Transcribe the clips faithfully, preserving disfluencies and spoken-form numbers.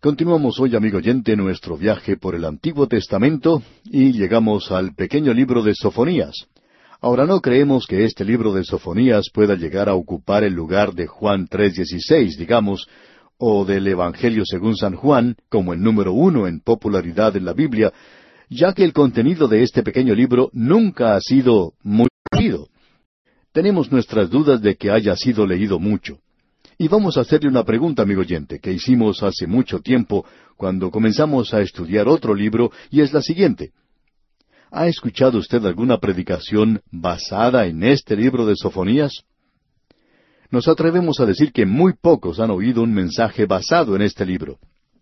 Continuamos hoy, amigo oyente, nuestro viaje por el Antiguo Testamento y llegamos al pequeño libro de Sofonías. Ahora, no creemos que este libro de Sofonías pueda llegar a ocupar el lugar de Juan tres dieciséis, digamos, o del Evangelio según San Juan, como el número uno en popularidad en la Biblia, ya que el contenido de este pequeño libro nunca ha sido muy leído. Tenemos nuestras dudas de que haya sido leído mucho. Y vamos a hacerle una pregunta, amigo oyente, que hicimos hace mucho tiempo cuando comenzamos a estudiar otro libro, y es la siguiente. ¿Ha escuchado usted alguna predicación basada en este libro de Sofonías? Nos atrevemos a decir que muy pocos han oído un mensaje basado en este libro.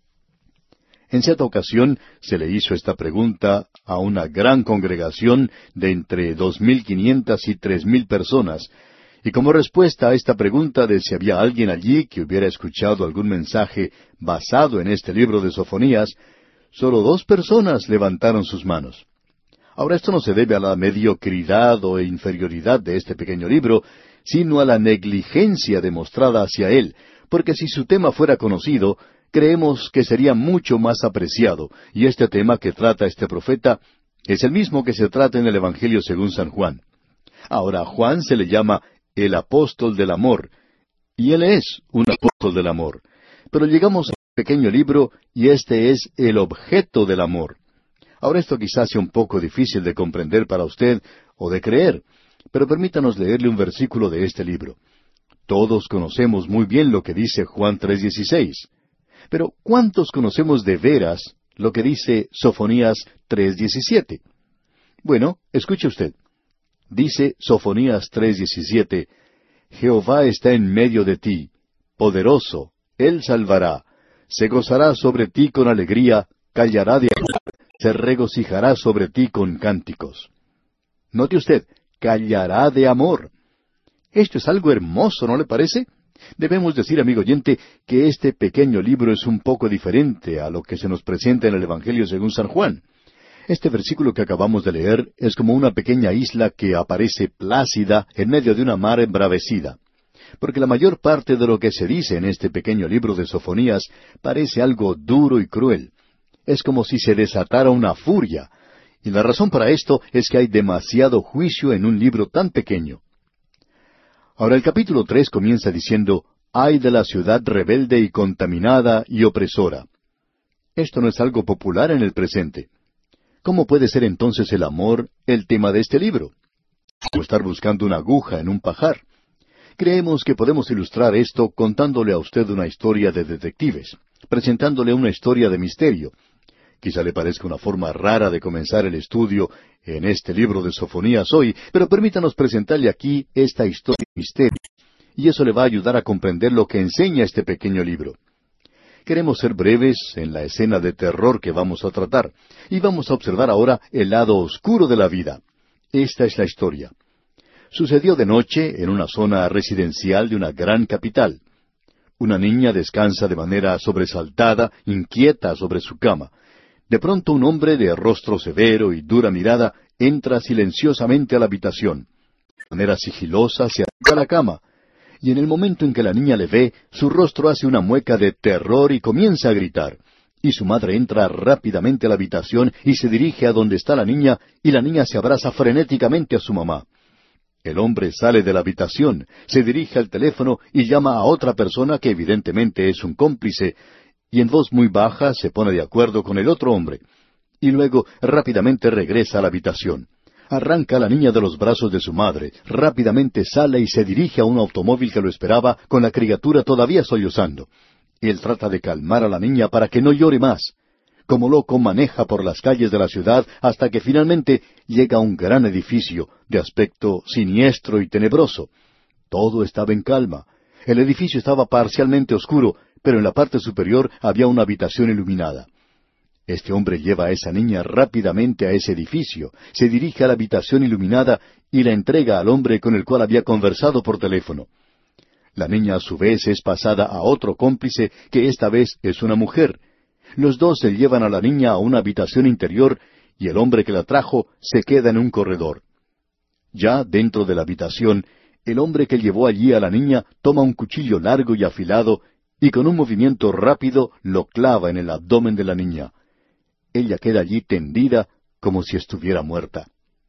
En cierta ocasión se le hizo esta pregunta a una gran congregación de entre dos mil quinientas y tres mil personas, y como respuesta a esta pregunta de si había alguien allí que hubiera escuchado algún mensaje basado en este libro de Sofonías, solo dos personas levantaron sus manos. Ahora, esto no se debe a la mediocridad o inferioridad de este pequeño libro, sino a la negligencia demostrada hacia él, porque si su tema fuera conocido, creemos que sería mucho más apreciado, y este tema que trata este profeta es el mismo que se trata en el Evangelio según San Juan. Ahora, a Juan se le llama el apóstol del amor, y él es un apóstol del amor. Pero llegamos a un pequeño libro, y este es el objeto del amor. Ahora, esto quizás sea un poco difícil de comprender para usted, o de creer, pero permítanos leerle un versículo de este libro. Todos conocemos muy bien lo que dice Juan tres dieciséis. Pero, ¿cuántos conocemos de veras lo que dice Sofonías tres diecisiete? Bueno, escuche usted. Dice Sofonías tres diecisiete, Jehová está en medio de ti, poderoso, Él salvará, se gozará sobre ti con alegría, callará de amor, se regocijará sobre ti con cánticos. Note usted, callará de amor. Esto es algo hermoso, ¿no le parece? Debemos decir, amigo oyente, que este pequeño libro es un poco diferente a lo que se nos presenta en el Evangelio según San Juan. Este versículo que acabamos de leer es como una pequeña isla que aparece plácida en medio de una mar embravecida. Porque la mayor parte de lo que se dice en este pequeño libro de Sofonías parece algo duro y cruel. Es como si se desatara una furia. Y la razón para esto es que hay demasiado juicio en un libro tan pequeño. Ahora el capítulo tres comienza diciendo, «Ay de la ciudad rebelde y contaminada y opresora». Esto no es algo popular en el presente. ¿Cómo puede ser entonces el amor el tema de este libro? O estar buscando una aguja en un pajar. Creemos que podemos ilustrar esto contándole a usted una historia de detectives, presentándole una historia de misterio. Quizá le parezca una forma rara de comenzar el estudio en este libro de Sofonías hoy, pero permítanos presentarle aquí esta historia de misterio, y eso le va a ayudar a comprender lo que enseña este pequeño libro. Queremos ser breves en la escena de terror que vamos a tratar, y vamos a observar ahora el lado oscuro de la vida. Esta es la historia. Sucedió de noche en una zona residencial de una gran capital. Una niña descansa de manera sobresaltada, inquieta sobre su cama. De pronto un hombre de rostro severo y dura mirada entra silenciosamente a la habitación. De manera sigilosa se acerca a la cama. Y en el momento en que la niña le ve, su rostro hace una mueca de terror y comienza a gritar. Y su madre entra rápidamente a la habitación y se dirige a donde está la niña, y la niña se abraza frenéticamente a su mamá. El hombre sale de la habitación, se dirige al teléfono y llama a otra persona que evidentemente es un cómplice, y en voz muy baja se pone de acuerdo con el otro hombre. Y luego rápidamente regresa a la habitación. Arranca a la niña de los brazos de su madre, rápidamente sale y se dirige a un automóvil que lo esperaba con la criatura todavía sollozando. Él trata de calmar a la niña para que no llore más. Como loco maneja por las calles de la ciudad hasta que finalmente llega a un gran edificio de aspecto siniestro y tenebroso. Todo estaba en calma. El edificio estaba parcialmente oscuro, pero en la parte superior había una habitación iluminada. Este hombre lleva a esa niña rápidamente a ese edificio, se dirige a la habitación iluminada y la entrega al hombre con el cual había conversado por teléfono. La niña a su vez es pasada a otro cómplice, que esta vez es una mujer. Los dos se llevan a la niña a una habitación interior y el hombre que la trajo se queda en un corredor. Ya dentro de la habitación, el hombre que llevó allí a la niña toma un cuchillo largo y afilado y con un movimiento rápido lo clava en el abdomen de la niña. Ella queda allí tendida como si estuviera muerta.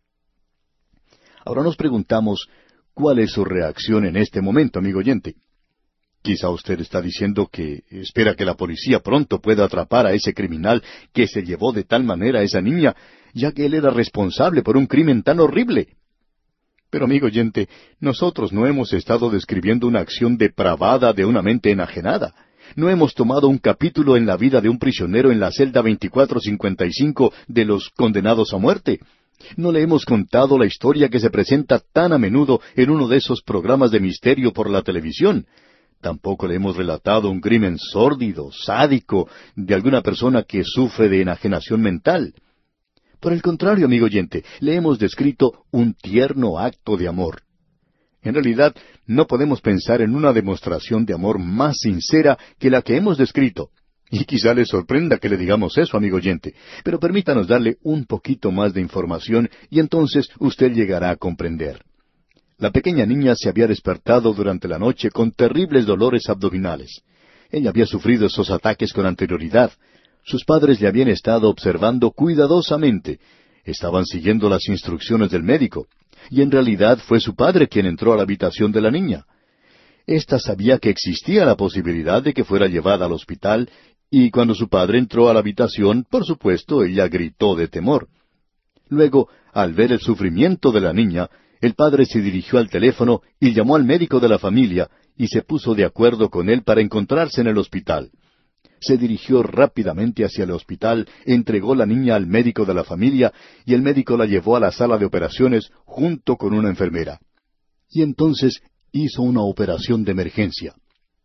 Ahora nos preguntamos, ¿cuál es su reacción en este momento, amigo oyente? Quizá usted está diciendo que espera que la policía pronto pueda atrapar a ese criminal que se llevó de tal manera a esa niña, ya que él era responsable por un crimen tan horrible. Pero, amigo oyente, nosotros no hemos estado describiendo una acción depravada de una mente enajenada. No hemos tomado un capítulo en la vida de un prisionero en la celda veinticuatro cincuenta y cinco de los condenados a muerte. No le hemos contado la historia que se presenta tan a menudo en uno de esos programas de misterio por la televisión. Tampoco le hemos relatado un crimen sórdido, sádico, de alguna persona que sufre de enajenación mental. Por el contrario, amigo oyente, le hemos descrito un tierno acto de amor. En realidad, no podemos pensar en una demostración de amor más sincera que la que hemos descrito. Y quizá le sorprenda que le digamos eso, amigo oyente, pero permítanos darle un poquito más de información y entonces usted llegará a comprender. La pequeña niña se había despertado durante la noche con terribles dolores abdominales. Ella había sufrido esos ataques con anterioridad. Sus padres le habían estado observando cuidadosamente. Estaban siguiendo las instrucciones del médico. Y en realidad fue su padre quien entró a la habitación de la niña. Esta sabía que existía la posibilidad de que fuera llevada al hospital, y cuando su padre entró a la habitación, por supuesto, ella gritó de temor. Luego, al ver el sufrimiento de la niña, el padre se dirigió al teléfono y llamó al médico de la familia, y se puso de acuerdo con él para encontrarse en el hospital. Se dirigió rápidamente hacia el hospital, entregó la niña al médico de la familia, y el médico la llevó a la sala de operaciones junto con una enfermera. Y entonces hizo una operación de emergencia.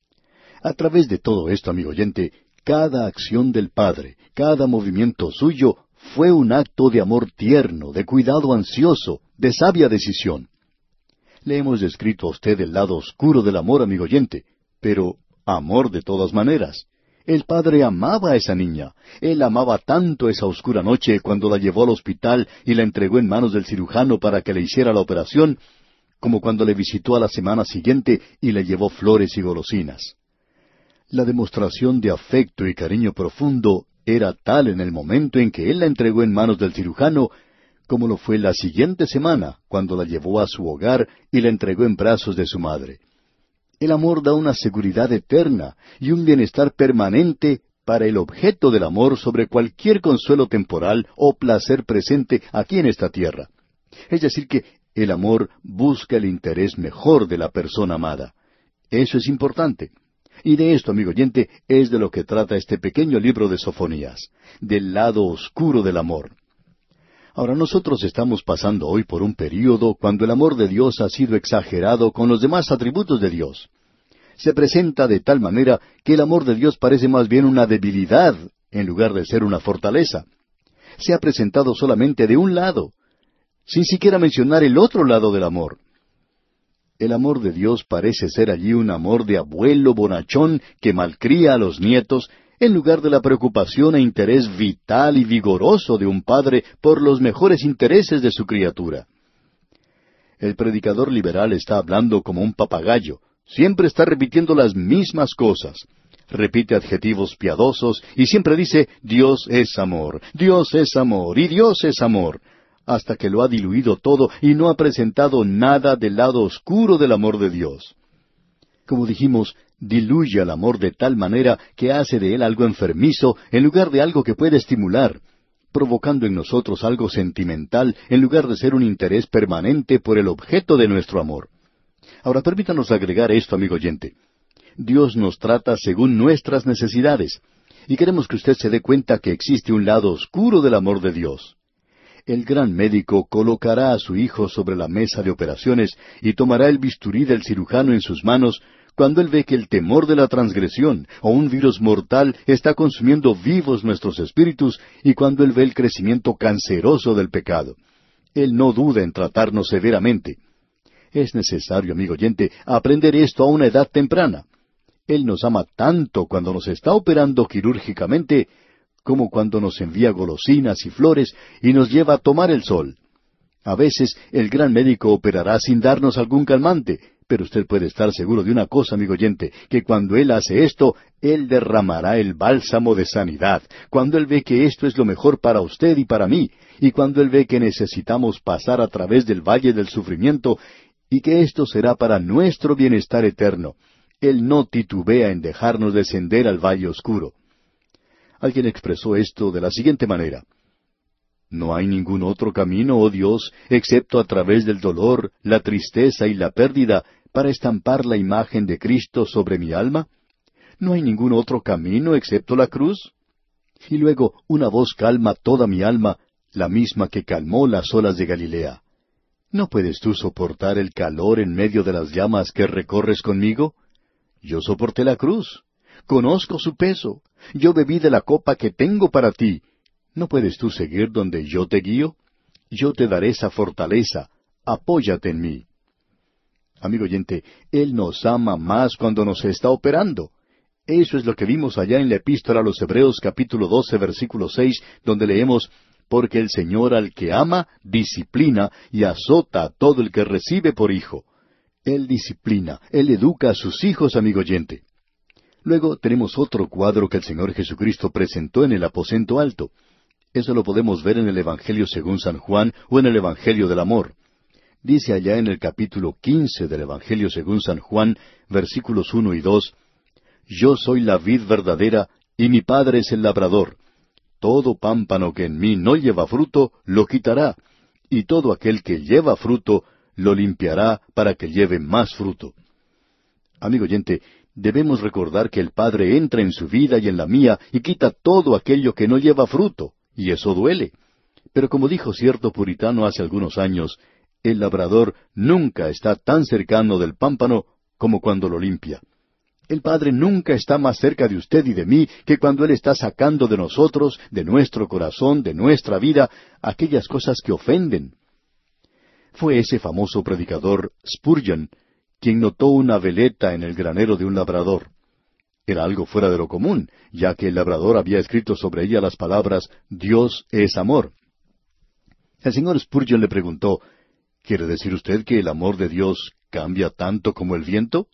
A través de todo esto, amigo oyente, cada acción del padre, cada movimiento suyo, fue un acto de amor tierno, de cuidado ansioso, de sabia decisión. Le hemos descrito a usted el lado oscuro del amor, amigo oyente, pero amor de todas maneras. El padre amaba a esa niña. Él amaba tanto esa oscura noche cuando la llevó al hospital y la entregó en manos del cirujano para que le hiciera la operación, como cuando le visitó a la semana siguiente y le llevó flores y golosinas. La demostración de afecto y cariño profundo era tal en el momento en que él la entregó en manos del cirujano, como lo fue la siguiente semana, cuando la llevó a su hogar y la entregó en brazos de su madre. El amor da una seguridad eterna y un bienestar permanente para el objeto del amor sobre cualquier consuelo temporal o placer presente aquí en esta tierra. Es decir que el amor busca el interés mejor de la persona amada. Eso es importante. Y de esto, amigo oyente, es de lo que trata este pequeño libro de Sofonías, del lado oscuro del amor. Ahora, nosotros estamos pasando hoy por un período cuando el amor de Dios ha sido exagerado con los demás atributos de Dios. Se presenta de tal manera que el amor de Dios parece más bien una debilidad en lugar de ser una fortaleza. Se ha presentado solamente de un lado, sin siquiera mencionar el otro lado del amor. El amor de Dios parece ser allí un amor de abuelo bonachón que malcría a los nietos, en lugar de la preocupación e interés vital y vigoroso de un padre por los mejores intereses de su criatura. El predicador liberal está hablando como un papagayo, siempre está repitiendo las mismas cosas. Repite adjetivos piadosos y siempre dice, Dios es amor, Dios es amor y Dios es amor, hasta que lo ha diluido todo y no ha presentado nada del lado oscuro del amor de Dios. Como dijimos, diluye al amor de tal manera que hace de él algo enfermizo en lugar de algo que puede estimular, provocando en nosotros algo sentimental en lugar de ser un interés permanente por el objeto de nuestro amor. Ahora permítanos agregar esto, amigo oyente. Dios nos trata según nuestras necesidades, y queremos que usted se dé cuenta que existe un lado oscuro del amor de Dios. El gran médico colocará a su hijo sobre la mesa de operaciones y tomará el bisturí del cirujano en sus manos cuando él ve que el temor de la transgresión o un virus mortal está consumiendo vivos nuestros espíritus y cuando él ve el crecimiento canceroso del pecado. Él no duda en tratarnos severamente. Es necesario, amigo oyente, aprender esto a una edad temprana. Él nos ama tanto cuando nos está operando quirúrgicamente como cuando nos envía golosinas y flores y nos lleva a tomar el sol. A veces el gran médico operará sin darnos algún calmante, Pero usted puede estar seguro de una cosa, amigo oyente, que cuando Él hace esto, Él derramará el bálsamo de sanidad. Cuando Él ve que esto es lo mejor para usted y para mí, y cuando Él ve que necesitamos pasar a través del valle del sufrimiento, y que esto será para nuestro bienestar eterno, Él no titubea en dejarnos descender al valle oscuro. Alguien expresó esto de la siguiente manera: ¿no hay ningún otro camino, oh Dios, excepto a través del dolor, la tristeza y la pérdida, para estampar la imagen de Cristo sobre mi alma? ¿No hay ningún otro camino excepto la cruz? Y luego una voz calma toda mi alma, la misma que calmó las olas de Galilea. ¿No puedes tú soportar el calor en medio de las llamas que recorres conmigo? Yo soporté la cruz. Conozco su peso. Yo bebí de la copa que tengo para ti. ¿No puedes tú seguir donde yo te guío? Yo te daré esa fortaleza. Apóyate en mí. Amigo oyente, Él nos ama más cuando nos está operando. Eso es lo que vimos allá en la Epístola a los Hebreos capítulo doce versículo seis, donde leemos: porque el Señor al que ama, disciplina y azota a todo el que recibe por hijo. Él disciplina, Él educa a sus hijos, amigo oyente. Luego tenemos otro cuadro que el Señor Jesucristo presentó en el aposento alto. Eso lo podemos ver en el Evangelio según San Juan o en el Evangelio del Amor. Dice allá en el capítulo quince del Evangelio según San Juan, versículos uno y dos, Yo soy la vid verdadera, y mi Padre es el labrador. Todo pámpano que en mí no lleva fruto, lo quitará, y todo aquel que lleva fruto, lo limpiará para que lleve más fruto. Amigo oyente, debemos recordar que el Padre entra en su vida y en la mía y quita todo aquello que no lleva fruto, y eso duele. Pero como dijo cierto puritano hace algunos años, el labrador nunca está tan cercano del pámpano como cuando lo limpia. El Padre nunca está más cerca de usted y de mí que cuando Él está sacando de nosotros, de nuestro corazón, de nuestra vida, aquellas cosas que ofenden. Fue ese famoso predicador Spurgeon quien notó una veleta en el granero de un labrador. Era algo fuera de lo común, ya que el labrador había escrito sobre ella las palabras Dios es amor. El señor Spurgeon le preguntó, ¿quiere decir usted que el amor de Dios cambia tanto como el viento?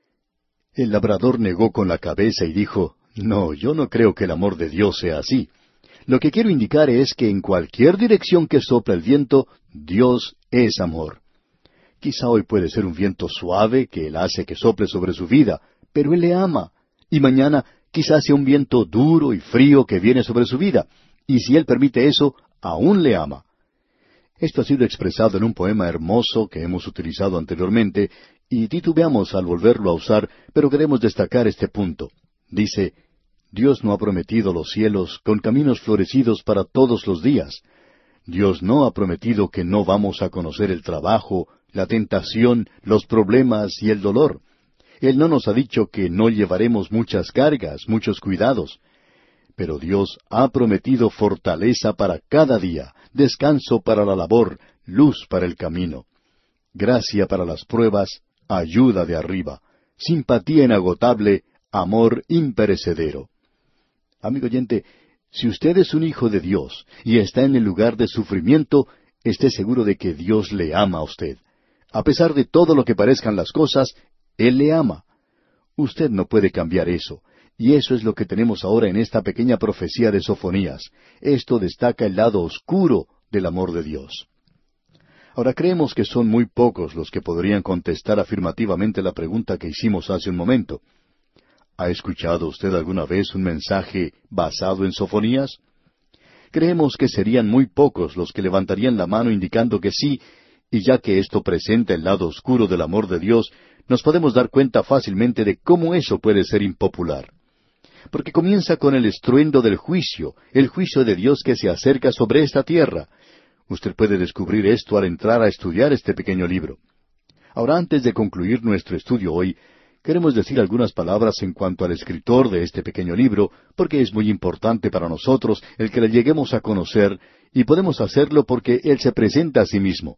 El labrador negó con la cabeza y dijo, no, yo no creo que el amor de Dios sea así. Lo que quiero indicar es que en cualquier dirección que sopla el viento, Dios es amor. Quizá hoy puede ser un viento suave que Él hace que sople sobre su vida, pero Él le ama. Y mañana quizás sea un viento duro y frío que viene sobre su vida, y si Él permite eso, aún le ama. Esto ha sido expresado en un poema hermoso que hemos utilizado anteriormente, y titubeamos al volverlo a usar, pero queremos destacar este punto. Dice, Dios no ha prometido los cielos con caminos florecidos para todos los días. Dios no ha prometido que no vamos a conocer el trabajo, la tentación, los problemas y el dolor. Él no nos ha dicho que no llevaremos muchas cargas, muchos cuidados. Pero Dios ha prometido fortaleza para cada día, descanso para la labor, luz para el camino, gracia para las pruebas, ayuda de arriba, simpatía inagotable, amor imperecedero. Amigo oyente, si usted es un hijo de Dios y está en el lugar de sufrimiento, esté seguro de que Dios le ama a usted. A pesar de todo lo que parezcan las cosas, Él le ama. Usted no puede cambiar eso. Y eso es lo que tenemos ahora en esta pequeña profecía de Sofonías. Esto destaca el lado oscuro del amor de Dios. Ahora creemos que son muy pocos los que podrían contestar afirmativamente la pregunta que hicimos hace un momento. ¿Ha escuchado usted alguna vez un mensaje basado en Sofonías? Creemos que serían muy pocos los que levantarían la mano indicando que sí, y ya que esto presenta el lado oscuro del amor de Dios, nos podemos dar cuenta fácilmente de cómo eso puede ser impopular. Porque comienza con el estruendo del juicio, el juicio de Dios que se acerca sobre esta tierra. Usted puede descubrir esto al entrar a estudiar este pequeño libro. Ahora, antes de concluir nuestro estudio hoy, queremos decir algunas palabras en cuanto al escritor de este pequeño libro, porque es muy importante para nosotros el que le lleguemos a conocer, y podemos hacerlo porque él se presenta a sí mismo.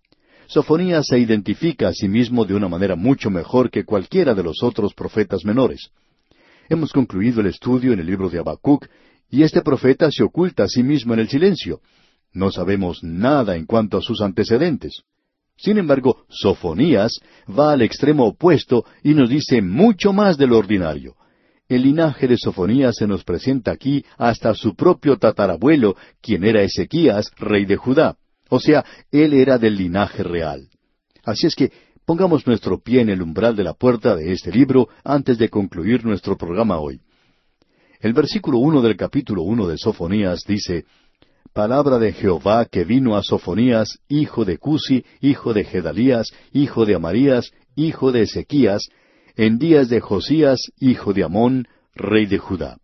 Sofonías se identifica a sí mismo de una manera mucho mejor que cualquiera de los otros profetas menores. Hemos concluido el estudio en el libro de Habacuc, y este profeta se oculta a sí mismo en el silencio. No sabemos nada en cuanto a sus antecedentes. Sin embargo, Sofonías va al extremo opuesto y nos dice mucho más de lo ordinario. El linaje de Sofonías se nos presenta aquí hasta su propio tatarabuelo, quien era Ezequías, rey de Judá. O sea, él era del linaje real. Así es que pongamos nuestro pie en el umbral de la puerta de este libro antes de concluir nuestro programa hoy. El versículo uno del capítulo uno de Sofonías dice: Palabra de Jehová que vino a Sofonías, hijo de Cusi, hijo de Gedalías, hijo de Amarías, hijo de Ezequías, en días de Josías, hijo de Amón, rey de Judá.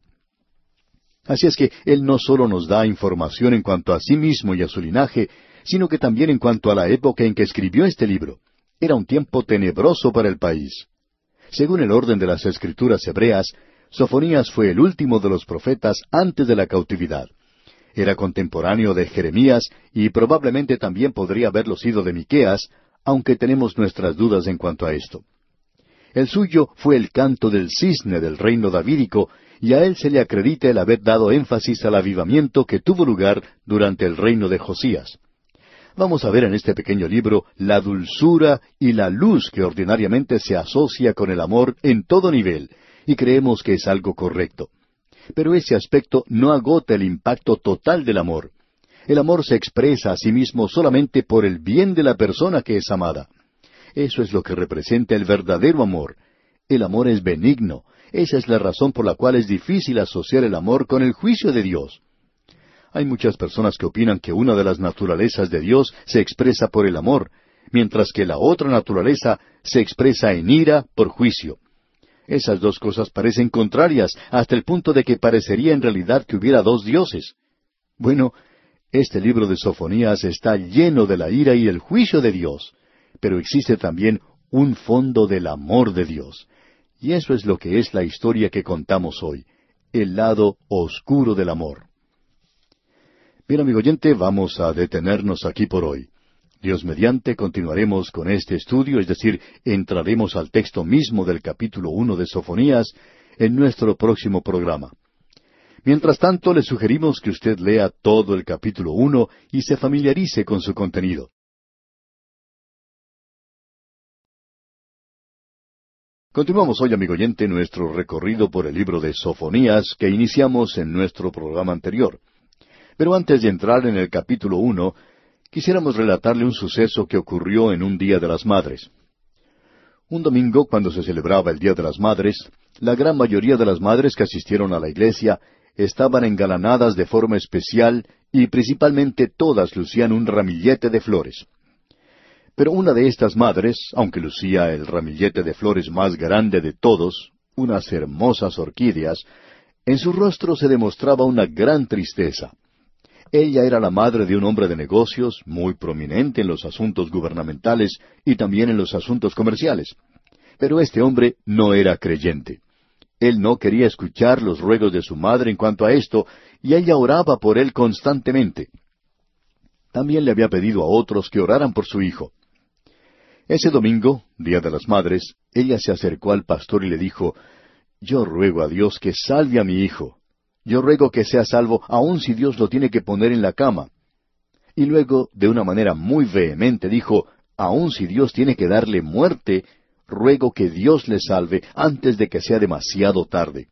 Así es que él no solo nos da información en cuanto a sí mismo y a su linaje, sino que también en cuanto a la época en que escribió este libro. Era un tiempo tenebroso para el país. Según el orden de las Escrituras hebreas, Sofonías fue el último de los profetas antes de la cautividad. Era contemporáneo de Jeremías y probablemente también podría haberlo sido de Miqueas, aunque tenemos nuestras dudas en cuanto a esto. El suyo fue el canto del cisne del reino davídico, y a él se le acredita el haber dado énfasis al avivamiento que tuvo lugar durante el reino de Josías. Vamos a ver en este pequeño libro la dulzura y la luz que ordinariamente se asocia con el amor en todo nivel, y creemos que es algo correcto. Pero ese aspecto no agota el impacto total del amor. El amor se expresa a sí mismo solamente por el bien de la persona que es amada. Eso es lo que representa el verdadero amor. El amor es benigno. Esa es la razón por la cual es difícil asociar el amor con el juicio de Dios. Hay muchas personas que opinan que una de las naturalezas de Dios se expresa por el amor, mientras que la otra naturaleza se expresa en ira por juicio. Esas dos cosas parecen contrarias, hasta el punto de que parecería en realidad que hubiera dos dioses. Bueno, este libro de Sofonías está lleno de la ira y el juicio de Dios, pero existe también un fondo del amor de Dios. Y eso es lo que es la historia que contamos hoy, el lado oscuro del amor. Bien, amigo oyente, vamos a detenernos aquí por hoy. Dios mediante, continuaremos con este estudio, es decir, entraremos al texto mismo del capítulo uno de Sofonías en nuestro próximo programa. Mientras tanto, le sugerimos que usted lea todo el capítulo uno y se familiarice con su contenido. Continuamos hoy, amigo oyente, nuestro recorrido por el libro de Sofonías que iniciamos en nuestro programa anterior. Pero antes de entrar en el capítulo uno, quisiéramos relatarle un suceso que ocurrió en un Día de las Madres. Un domingo, cuando se celebraba el Día de las Madres, la gran mayoría de las madres que asistieron a la iglesia estaban engalanadas de forma especial y principalmente todas lucían un ramillete de flores. Pero una de estas madres, aunque lucía el ramillete de flores más grande de todos, unas hermosas orquídeas, en su rostro se demostraba una gran tristeza. Ella era la madre de un hombre de negocios muy prominente en los asuntos gubernamentales y también en los asuntos comerciales. Pero este hombre no era creyente. Él no quería escuchar los ruegos de su madre en cuanto a esto, y ella oraba por él constantemente. También le había pedido a otros que oraran por su hijo. Ese domingo, Día de las Madres, ella se acercó al pastor y le dijo: «Yo ruego a Dios que salve a mi hijo. Yo ruego que sea salvo, aun si Dios lo tiene que poner en la cama». Y luego, de una manera muy vehemente, dijo: «Aun si Dios tiene que darle muerte, ruego que Dios le salve antes de que sea demasiado tarde».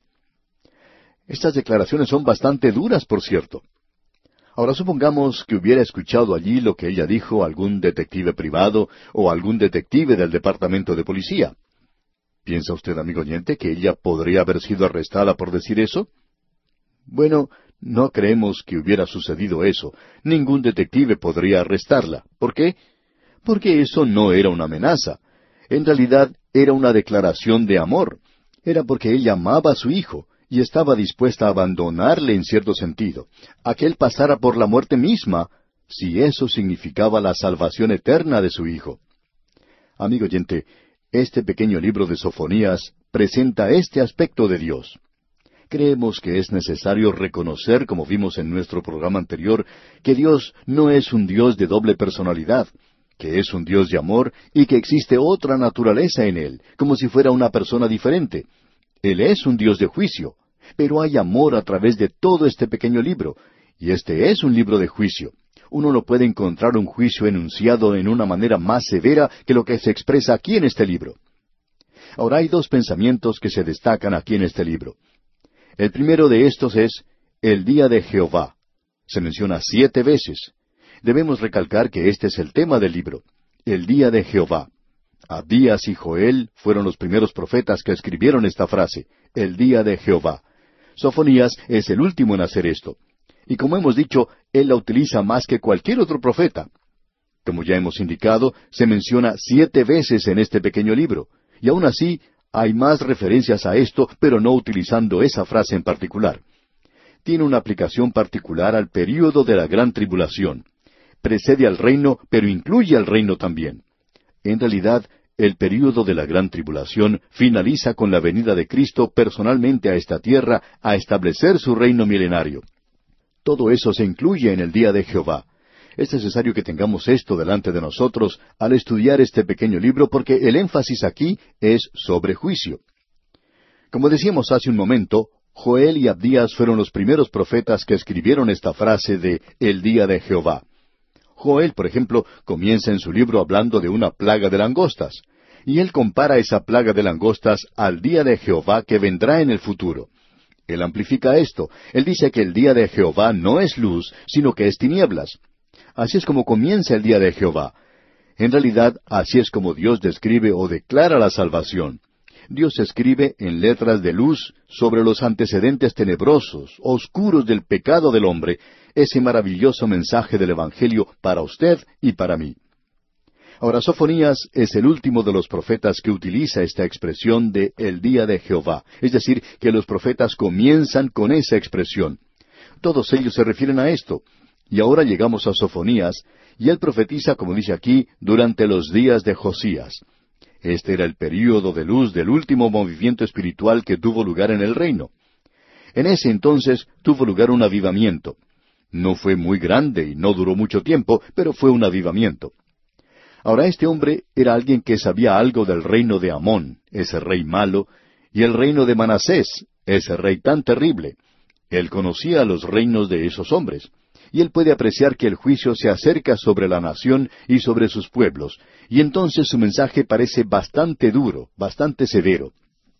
Estas declaraciones son bastante duras, por cierto. Ahora supongamos que hubiera escuchado allí lo que ella dijo algún detective privado o algún detective del departamento de policía. ¿Piensa usted, amigo oyente, que ella podría haber sido arrestada por decir eso? Bueno, no creemos que hubiera sucedido eso. Ningún detective podría arrestarla. ¿Por qué? Porque eso no era una amenaza. En realidad, era una declaración de amor. Era porque ella amaba a su hijo y estaba dispuesta a abandonarle en cierto sentido, a que él pasara por la muerte misma, si eso significaba la salvación eterna de su hijo. Amigo oyente, este pequeño libro de Sofonías presenta este aspecto de Dios. Creemos que es necesario reconocer, como vimos en nuestro programa anterior, que Dios no es un Dios de doble personalidad, que es un Dios de amor y que existe otra naturaleza en Él, como si fuera una persona diferente. Él es un Dios de juicio, pero hay amor a través de todo este pequeño libro, y este es un libro de juicio, uno no puede encontrar un juicio enunciado en una manera más severa que lo que se expresa aquí en este libro. Ahora hay dos pensamientos que se destacan aquí en este libro. El primero de estos es el día de Jehová. Se menciona siete veces. Debemos recalcar que este es el tema del libro, el día de Jehová. Abdías y Joel fueron los primeros profetas que escribieron esta frase, el día de Jehová. Sofonías es el último en hacer esto. Y como hemos dicho, él la utiliza más que cualquier otro profeta. Como ya hemos indicado, se menciona siete veces en este pequeño libro. Y aún así, hay más referencias a esto, pero no utilizando esa frase en particular. Tiene una aplicación particular al período de la gran tribulación. Precede al reino, pero incluye al reino también. En realidad, el período de la gran tribulación finaliza con la venida de Cristo personalmente a esta tierra a establecer su reino milenario. Todo eso se incluye en el día de Jehová. Es necesario que tengamos esto delante de nosotros al estudiar este pequeño libro porque el énfasis aquí es sobre juicio. Como decíamos hace un momento, Joel y Abdías fueron los primeros profetas que escribieron esta frase de el día de Jehová. Joel, por ejemplo, comienza en su libro hablando de una plaga de langostas, y él compara esa plaga de langostas al día de Jehová que vendrá en el futuro. Él amplifica esto. Él dice que el día de Jehová no es luz, sino que es tinieblas. Así es como comienza el día de Jehová. En realidad, así es como Dios describe o declara la salvación. Dios escribe en letras de luz sobre los antecedentes tenebrosos, oscuros del pecado del hombre, ese maravilloso mensaje del Evangelio para usted y para mí. Ahora, Sofonías es el último de los profetas que utiliza esta expresión de el día de Jehová, es decir, que los profetas comienzan con esa expresión. Todos ellos se refieren a esto. Y ahora llegamos a Sofonías, y él profetiza, como dice aquí, durante los días de Josías. Este era el período de luz del último movimiento espiritual que tuvo lugar en el reino. En ese entonces tuvo lugar un avivamiento. No fue muy grande y no duró mucho tiempo, pero fue un avivamiento. Ahora este hombre era alguien que sabía algo del reino de Amón, ese rey malo, y el reino de Manasés, ese rey tan terrible. Él conocía los reinos de esos hombres. Y él puede apreciar que el juicio se acerca sobre la nación y sobre sus pueblos, y entonces su mensaje parece bastante duro, bastante severo.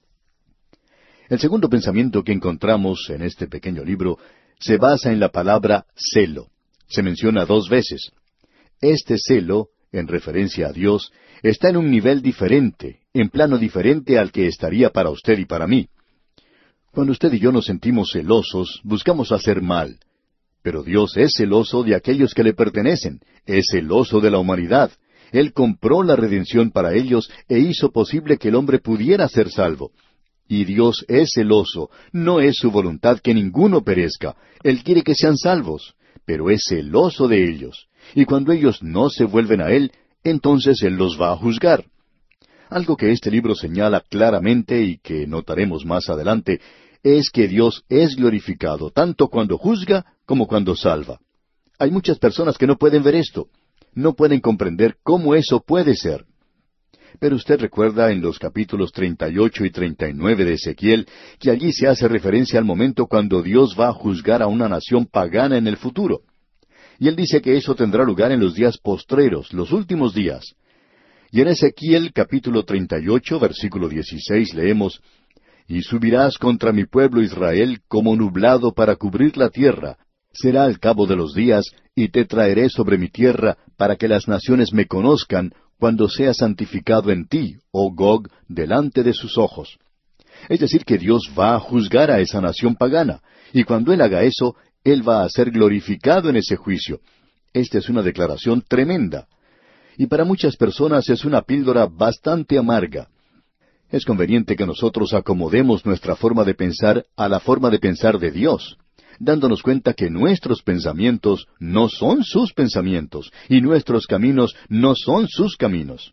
El segundo pensamiento que encontramos en este pequeño libro se basa en la palabra celo. Se menciona dos veces. Este celo, en referencia a Dios, está en un nivel diferente, en plano diferente al que estaría para usted y para mí. Cuando usted y yo nos sentimos celosos, buscamos hacer mal. Pero Dios es celoso de aquellos que le pertenecen, es celoso de la humanidad. Él compró la redención para ellos e hizo posible que el hombre pudiera ser salvo. Y Dios es celoso, no es su voluntad que ninguno perezca. Él quiere que sean salvos, pero es celoso de ellos. Y cuando ellos no se vuelven a Él, entonces Él los va a juzgar. Algo que este libro señala claramente y que notaremos más adelante es que Dios es glorificado tanto cuando juzga como cuando salva. Hay muchas personas que no pueden ver esto, no pueden comprender cómo eso puede ser. Pero usted recuerda en los capítulos treinta y ocho y treinta y nueve de Ezequiel que allí se hace referencia al momento cuando Dios va a juzgar a una nación pagana en el futuro. Y él dice que eso tendrá lugar en los días postreros, los últimos días. Y en Ezequiel capítulo treinta y ocho, versículo dieciséis leemos: Y subirás contra mi pueblo Israel como nublado para cubrir la tierra. Será al cabo de los días, y te traeré sobre mi tierra, para que las naciones me conozcan, cuando sea santificado en ti, oh Gog, delante de sus ojos. Es decir, que Dios va a juzgar a esa nación pagana, y cuando Él haga eso, Él va a ser glorificado en ese juicio. Esta es una declaración tremenda. Y para muchas personas es una píldora bastante amarga. Es conveniente que nosotros acomodemos nuestra forma de pensar a la forma de pensar de Dios, dándonos cuenta que nuestros pensamientos no son sus pensamientos, y nuestros caminos no son sus caminos.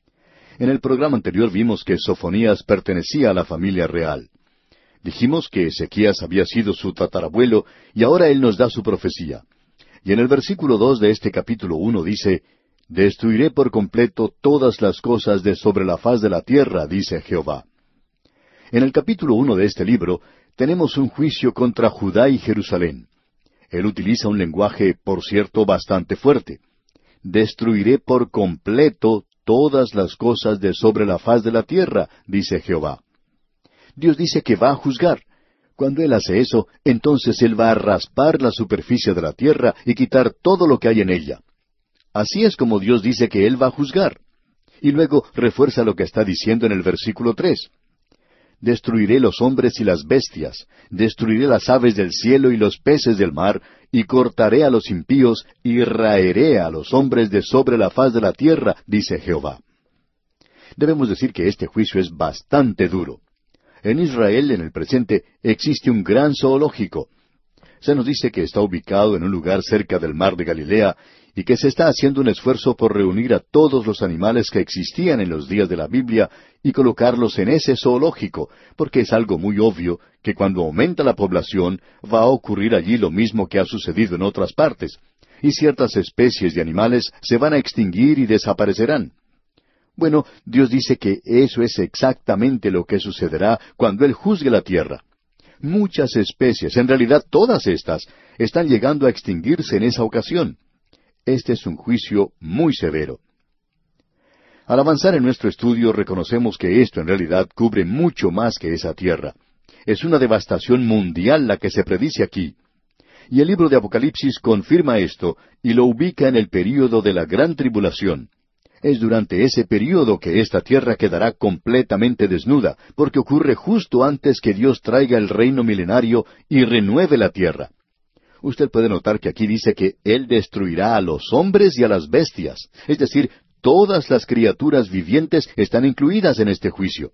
En el programa anterior vimos que Sofonías pertenecía a la familia real. Dijimos que Ezequías había sido su tatarabuelo, y ahora él nos da su profecía. Y en el versículo dos de este capítulo uno dice: Destruiré por completo todas las cosas de sobre la faz de la tierra, dice Jehová. En el capítulo uno de este libro tenemos un juicio contra Judá y Jerusalén. Él utiliza un lenguaje, por cierto, bastante fuerte. Destruiré por completo todas las cosas de sobre la faz de la tierra, dice Jehová. Dios dice que va a juzgar. Cuando Él hace eso, entonces Él va a raspar la superficie de la tierra y quitar todo lo que hay en ella. Así es como Dios dice que Él va a juzgar. Y luego refuerza lo que está diciendo en el versículo tres. Destruiré los hombres y las bestias, destruiré las aves del cielo y los peces del mar, y cortaré a los impíos, y raeré a los hombres de sobre la faz de la tierra, dice Jehová. Debemos decir que este juicio es bastante duro. En Israel, en el presente, existe un gran zoológico. Se nos dice que está ubicado en un lugar cerca del mar de Galilea, y que se está haciendo un esfuerzo por reunir a todos los animales que existían en los días de la Biblia y colocarlos en ese zoológico, porque es algo muy obvio que cuando aumenta la población va a ocurrir allí lo mismo que ha sucedido en otras partes, y ciertas especies de animales se van a extinguir y desaparecerán. Bueno, Dios dice que eso es exactamente lo que sucederá cuando Él juzgue la tierra. Muchas especies, en realidad todas estas, están llegando a extinguirse en esa ocasión. Este es un juicio muy severo. Al avanzar en nuestro estudio reconocemos que esto en realidad cubre mucho más que esa tierra. Es una devastación mundial la que se predice aquí. Y el libro de Apocalipsis confirma esto y lo ubica en el período de la gran tribulación. Es durante ese período que esta tierra quedará completamente desnuda, porque ocurre justo antes que Dios traiga el reino milenario y renueve la tierra. Usted puede notar que aquí dice que Él destruirá a los hombres y a las bestias, es decir, todas las criaturas vivientes están incluidas en este juicio.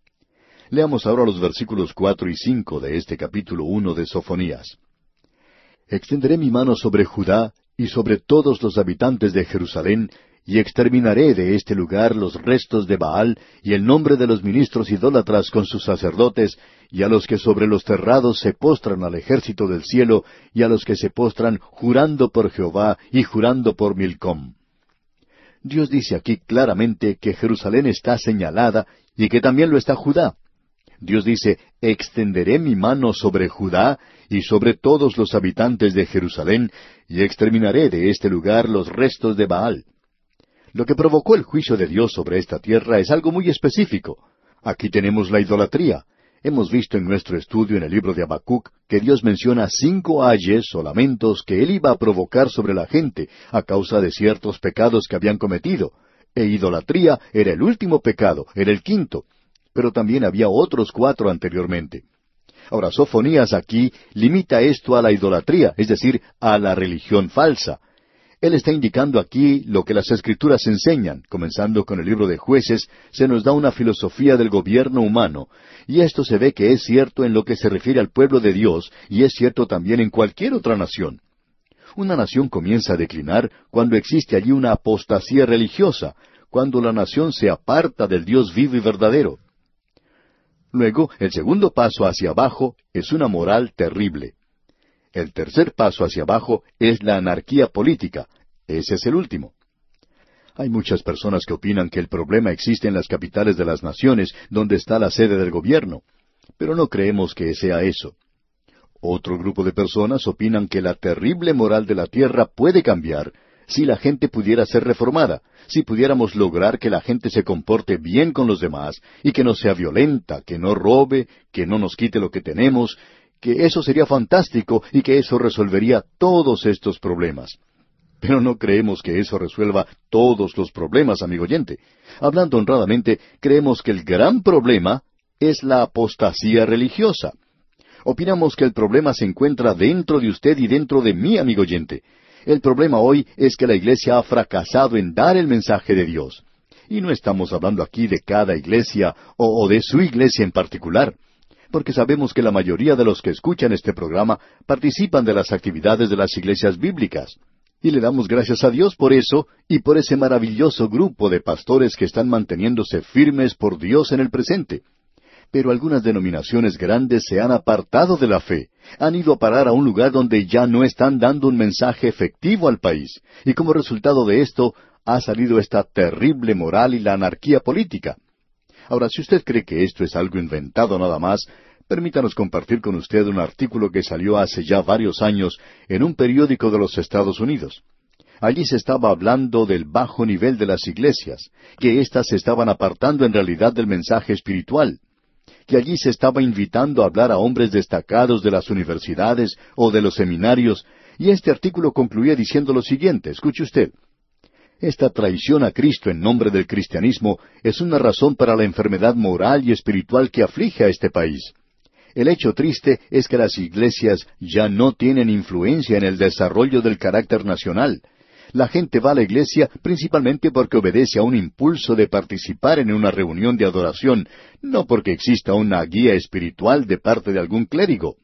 Leamos ahora los versículos cuatro y cinco de este capítulo uno de Sofonías. Extenderé mi mano sobre Judá y sobre todos los habitantes de Jerusalén, y exterminaré de este lugar los restos de Baal y el nombre de los ministros idólatras con sus sacerdotes, y a los que sobre los terrados se postran al ejército del cielo, y a los que se postran jurando por Jehová y jurando por Milcom. Dios dice aquí claramente que Jerusalén está señalada y que también lo está Judá. Dios dice, extenderé mi mano sobre Judá y sobre todos los habitantes de Jerusalén, y exterminaré de este lugar los restos de Baal. Lo que provocó el juicio de Dios sobre esta tierra es algo muy específico. Aquí tenemos la idolatría. Hemos visto en nuestro estudio en el libro de Habacuc que Dios menciona cinco ayes o lamentos que Él iba a provocar sobre la gente a causa de ciertos pecados que habían cometido. E idolatría era el último pecado, era el quinto. Pero también había otros cuatro anteriormente. Ahora, Sofonías aquí limita esto a la idolatría, es decir, a la religión falsa. Él está indicando aquí lo que las Escrituras enseñan. Comenzando con el libro de Jueces, se nos da una filosofía del gobierno humano, y esto se ve que es cierto en lo que se refiere al pueblo de Dios, y es cierto también en cualquier otra nación. Una nación comienza a declinar cuando existe allí una apostasía religiosa, cuando la nación se aparta del Dios vivo y verdadero. Luego, el segundo paso hacia abajo es una moral terrible. El tercer paso hacia abajo es la anarquía política. Ese es el último. Hay muchas personas que opinan que el problema existe en las capitales de las naciones, donde está la sede del gobierno. Pero no creemos que sea eso. Otro grupo de personas opinan que la terrible moral de la tierra puede cambiar si la gente pudiera ser reformada, si pudiéramos lograr que la gente se comporte bien con los demás y que no sea violenta, que no robe, que no nos quite lo que tenemos, que eso sería fantástico y que eso resolvería todos estos problemas. Pero no creemos que eso resuelva todos los problemas, amigo oyente. Hablando honradamente, creemos que el gran problema es la apostasía religiosa. Opinamos que el problema se encuentra dentro de usted y dentro de mí, amigo oyente. El problema hoy es que la iglesia ha fracasado en dar el mensaje de Dios. Y no estamos hablando aquí de cada iglesia o, o de su iglesia en particular, porque sabemos que la mayoría de los que escuchan este programa participan de las actividades de las iglesias bíblicas. Y le damos gracias a Dios por eso y por ese maravilloso grupo de pastores que están manteniéndose firmes por Dios en el presente. Pero algunas denominaciones grandes se han apartado de la fe, han ido a parar a un lugar donde ya no están dando un mensaje efectivo al país, y como resultado de esto ha salido esta terrible moral y la anarquía política. Ahora, si usted cree que esto es algo inventado nada más, Permítanos compartir con usted un artículo que salió hace ya varios años en un periódico de los Estados Unidos. Allí se estaba hablando del bajo nivel de las iglesias, que éstas se estaban apartando en realidad del mensaje espiritual, que allí se estaba invitando a hablar a hombres destacados de las universidades o de los seminarios, y este artículo concluía diciendo lo siguiente, escuche usted: esta traición a Cristo en nombre del cristianismo es una razón para la enfermedad moral y espiritual que aflige a este país. El hecho triste es que las iglesias ya no tienen influencia en el desarrollo del carácter nacional. La gente va a la iglesia principalmente porque obedece a un impulso de participar en una reunión de adoración, no porque exista una guía espiritual de parte de algún clérigo.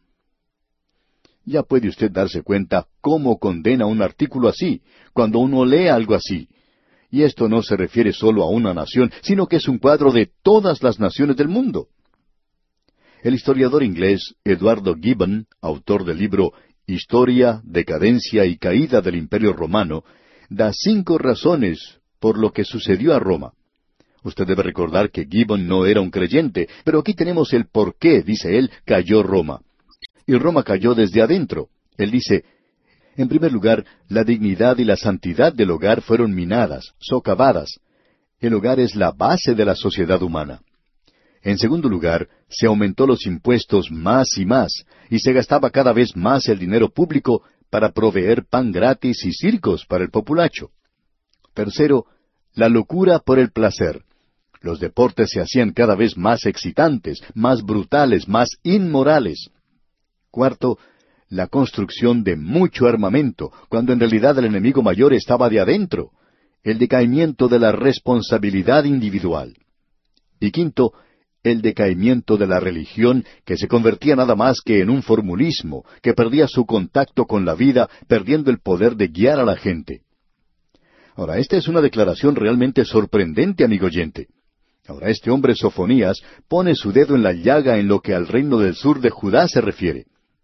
Ya puede usted darse cuenta cómo condena un artículo así, cuando uno lee algo así. Y esto no se refiere solo a una nación, sino que es un cuadro de todas las naciones del mundo. El historiador inglés Eduardo Gibbon, autor del libro Historia, Decadencia y Caída del Imperio Romano, da cinco razones por lo que sucedió a Roma. Usted debe recordar que Gibbon no era un creyente, pero aquí tenemos el por qué, dice él, cayó Roma. Y Roma cayó desde adentro. Él dice, en primer lugar, la dignidad y la santidad del hogar fueron minadas, socavadas. El hogar es la base de la sociedad humana. En segundo lugar, se aumentó los impuestos más y más, y se gastaba cada vez más el dinero público para proveer pan gratis y circos para el populacho. Tercero, la locura por el placer. Los deportes se hacían cada vez más excitantes, más brutales, más inmorales. Cuarto, la construcción de mucho armamento, cuando en realidad el enemigo mayor estaba de adentro. El decaimiento de la responsabilidad individual. Y quinto, el decaimiento de la religión, que se convertía nada más que en un formulismo, que perdía su contacto con la vida, perdiendo el poder de guiar a la gente. Ahora, esta es una declaración realmente sorprendente, amigo oyente. Ahora, este hombre Sofonías pone su dedo en la llaga en lo que al reino del sur de Judá se refiere.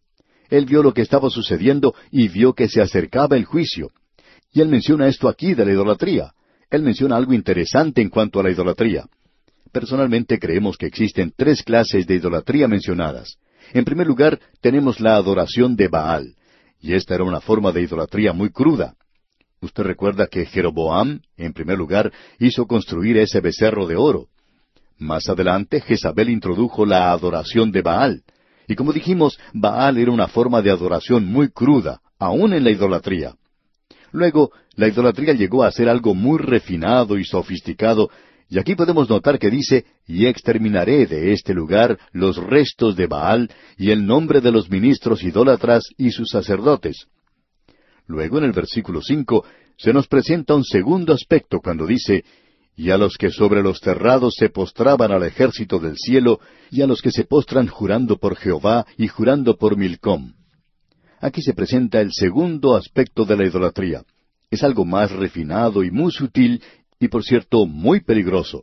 Él vio lo que estaba sucediendo y vio que se acercaba el juicio. Y él menciona esto aquí de la idolatría. Él menciona algo interesante en cuanto a la idolatría. Personalmente creemos que existen tres clases de idolatría mencionadas. En primer lugar, tenemos la adoración de Baal, y esta era una forma de idolatría muy cruda. Usted recuerda que Jeroboam, en primer lugar, hizo construir ese becerro de oro. Más adelante, Jezabel introdujo la adoración de Baal. Y como dijimos, Baal era una forma de adoración muy cruda, aún en la idolatría. Luego, la idolatría llegó a ser algo muy refinado y sofisticado, y aquí podemos notar que dice, y exterminaré de este lugar los restos de Baal y el nombre de los ministros idólatras y sus sacerdotes. Luego, en el versículo cinco, se nos presenta un segundo aspecto cuando dice, y a los que sobre los terrados se postraban al ejército del cielo, y a los que se postran jurando por Jehová y jurando por Milcom. Aquí se presenta el segundo aspecto de la idolatría. Es algo más refinado y muy sutil, y por cierto, muy peligroso.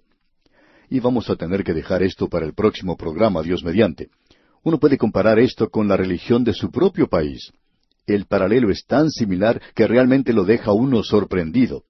Y vamos a tener que dejar esto para el próximo programa, Dios mediante. Uno puede comparar esto con la religión de su propio país. El paralelo es tan similar que realmente lo deja uno sorprendido.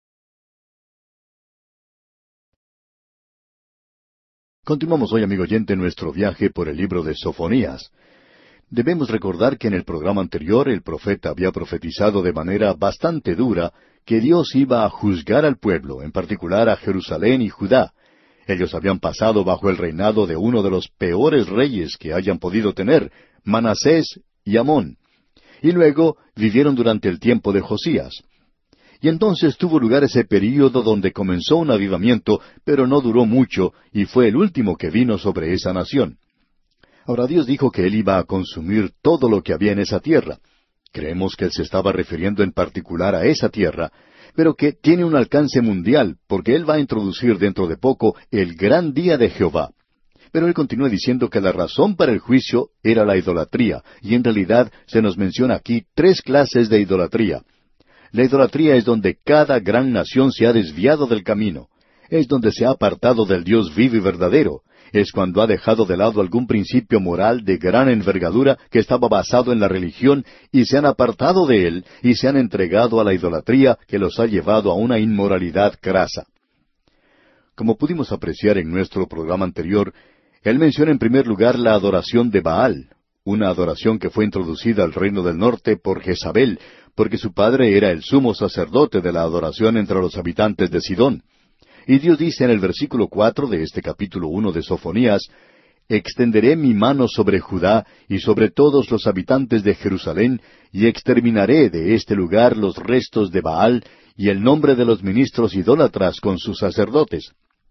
Continuamos hoy, amigo oyente, nuestro viaje por el libro de Sofonías. Debemos recordar que en el programa anterior el profeta había profetizado de manera bastante dura que Dios iba a juzgar al pueblo, en particular a Jerusalén y Judá. Ellos habían pasado bajo el reinado de uno de los peores reyes que hayan podido tener, Manasés y Amón. Y luego vivieron durante el tiempo de Josías. Y entonces tuvo lugar ese período donde comenzó un avivamiento, pero no duró mucho, y fue el último que vino sobre esa nación. Ahora Dios dijo que Él iba a consumir todo lo que había en esa tierra. Creemos que Él se estaba refiriendo en particular a esa tierra, pero que tiene un alcance mundial, porque Él va a introducir dentro de poco el gran día de Jehová. Pero Él continúa diciendo que la razón para el juicio era la idolatría, y en realidad se nos menciona aquí tres clases de idolatría. La idolatría es donde cada gran nación se ha desviado del camino. Es donde se ha apartado del Dios vivo y verdadero. Es cuando ha dejado de lado algún principio moral de gran envergadura que estaba basado en la religión y se han apartado de él y se han entregado a la idolatría que los ha llevado a una inmoralidad crasa. Como pudimos apreciar en nuestro programa anterior, Él menciona en primer lugar la adoración de Baal, una adoración que fue introducida al reino del norte por Jezabel, porque su padre era el sumo sacerdote de la adoración entre los habitantes de Sidón. Y Dios dice en el versículo cuatro de este capítulo uno de Sofonías, «Extenderé mi mano sobre Judá y sobre todos los habitantes de Jerusalén, y exterminaré de este lugar los restos de Baal y el nombre de los ministros idólatras con sus sacerdotes».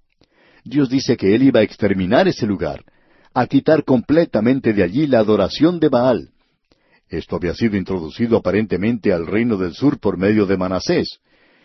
Dios dice que Él iba a exterminar ese lugar, a quitar completamente de allí la adoración de Baal. Esto había sido introducido aparentemente al reino del sur por medio de Manasés.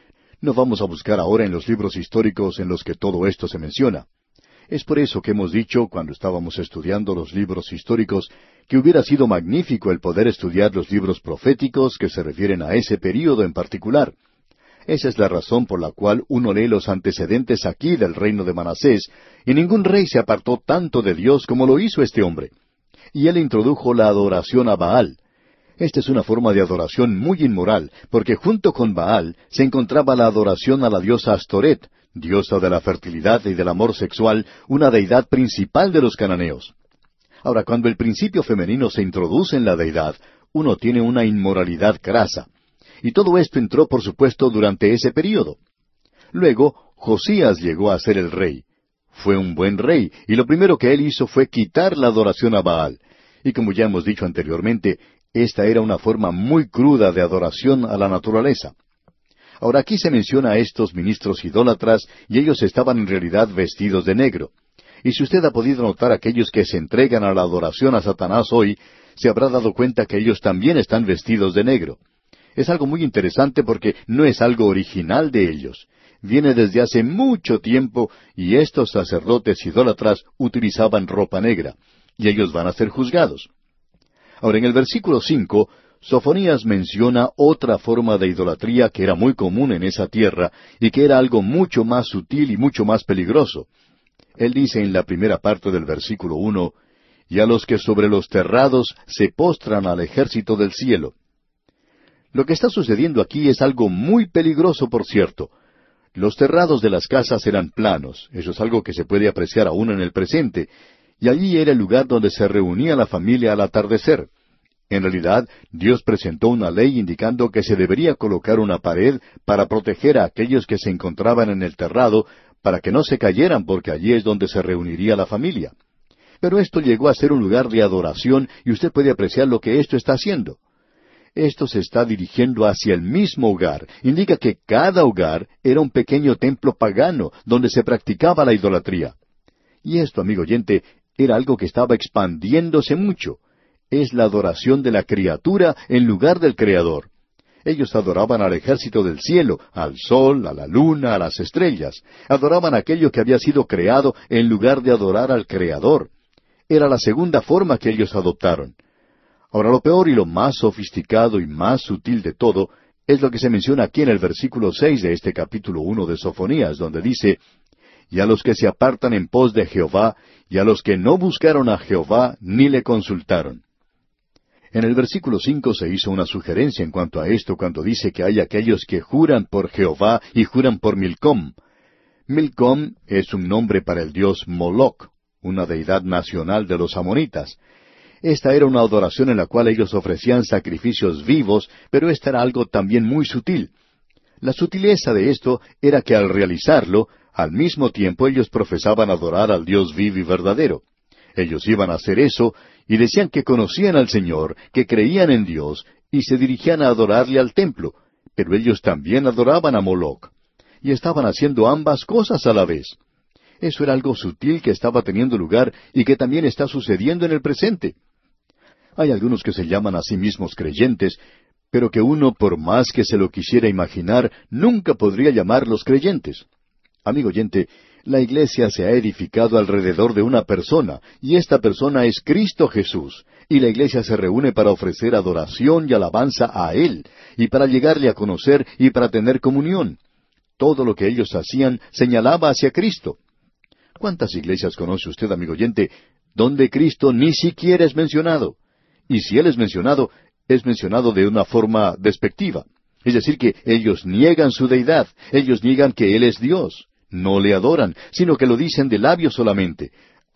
No vamos a buscar ahora en los libros históricos en los que todo esto se menciona. Es por eso que hemos dicho, cuando estábamos estudiando los libros históricos, que hubiera sido magnífico el poder estudiar los libros proféticos que se refieren a ese período en particular. Esa es la razón por la cual uno lee los antecedentes aquí del reino de Manasés, y ningún rey se apartó tanto de Dios como lo hizo este hombre. Y él introdujo la adoración a Baal. Esta es una forma de adoración muy inmoral, porque junto con Baal se encontraba la adoración a la diosa Astoret, diosa de la fertilidad y del amor sexual, una deidad principal de los cananeos. Ahora, cuando el principio femenino se introduce en la deidad, uno tiene una inmoralidad crasa. Y todo esto entró, por supuesto, durante ese período. Luego, Josías llegó a ser el rey. Fue un buen rey, y lo primero que él hizo fue quitar la adoración a Baal. Y como ya hemos dicho anteriormente, esta era una forma muy cruda de adoración a la naturaleza. Ahora aquí se menciona a estos ministros idólatras, y ellos estaban en realidad vestidos de negro. Y si usted ha podido notar aquellos que se entregan a la adoración a Satanás hoy, se habrá dado cuenta que ellos también están vestidos de negro. Es algo muy interesante porque no es algo original de ellos. Viene desde hace mucho tiempo y estos sacerdotes idólatras utilizaban ropa negra, y ellos van a ser juzgados. Ahora, en el versículo cinco, Sofonías menciona otra forma de idolatría que era muy común en esa tierra y que era algo mucho más sutil y mucho más peligroso. Él dice en la primera parte del versículo uno, «Y a los que sobre los terrados se postran al ejército del cielo». Lo que está sucediendo aquí es algo muy peligroso, por cierto. Los terrados de las casas eran planos, eso es algo que se puede apreciar aún en el presente, y allí era el lugar donde se reunía la familia al atardecer. En realidad, Dios presentó una ley indicando que se debería colocar una pared para proteger a aquellos que se encontraban en el terrado, para que no se cayeran, porque allí es donde se reuniría la familia. Pero esto llegó a ser un lugar de adoración, y usted puede apreciar lo que esto está haciendo. Esto se está dirigiendo hacia el mismo hogar. Indica que cada hogar era un pequeño templo pagano donde se practicaba la idolatría. Y esto, amigo oyente, era algo que estaba expandiéndose mucho. Es la adoración de la criatura en lugar del Creador. Ellos adoraban al ejército del cielo, al sol, a la luna, a las estrellas. Adoraban aquello que había sido creado en lugar de adorar al Creador. Era la segunda forma que ellos adoptaron. Ahora, lo peor y lo más sofisticado y más sutil de todo es lo que se menciona aquí en el versículo seis de este capítulo uno de Sofonías, donde dice, «Y a los que se apartan en pos de Jehová, y a los que no buscaron a Jehová, ni le consultaron». En el versículo cinco se hizo una sugerencia en cuanto a esto cuando dice que hay aquellos que juran por Jehová y juran por Milcom. Milcom es un nombre para el dios Moloc, una deidad nacional de los amonitas. Esta era una adoración en la cual ellos ofrecían sacrificios vivos, pero esta era algo también muy sutil. La sutileza de esto era que al realizarlo, al mismo tiempo ellos profesaban adorar al Dios vivo y verdadero. Ellos iban a hacer eso y decían que conocían al Señor, que creían en Dios, y se dirigían a adorarle al templo, pero ellos también adoraban a Moloc, y estaban haciendo ambas cosas a la vez. Eso era algo sutil que estaba teniendo lugar y que también está sucediendo en el presente. Hay algunos que se llaman a sí mismos creyentes, pero que uno, por más que se lo quisiera imaginar, nunca podría llamarlos creyentes. Amigo oyente, la iglesia se ha edificado alrededor de una persona, y esta persona es Cristo Jesús, y la iglesia se reúne para ofrecer adoración y alabanza a Él, y para llegarle a conocer y para tener comunión. Todo lo que ellos hacían señalaba hacia Cristo. ¿Cuántas iglesias conoce usted, amigo oyente, donde Cristo ni siquiera es mencionado? Y si Él es mencionado, es mencionado de una forma despectiva. Es decir, que ellos niegan su deidad, ellos niegan que Él es Dios. No le adoran, sino que lo dicen de labios solamente.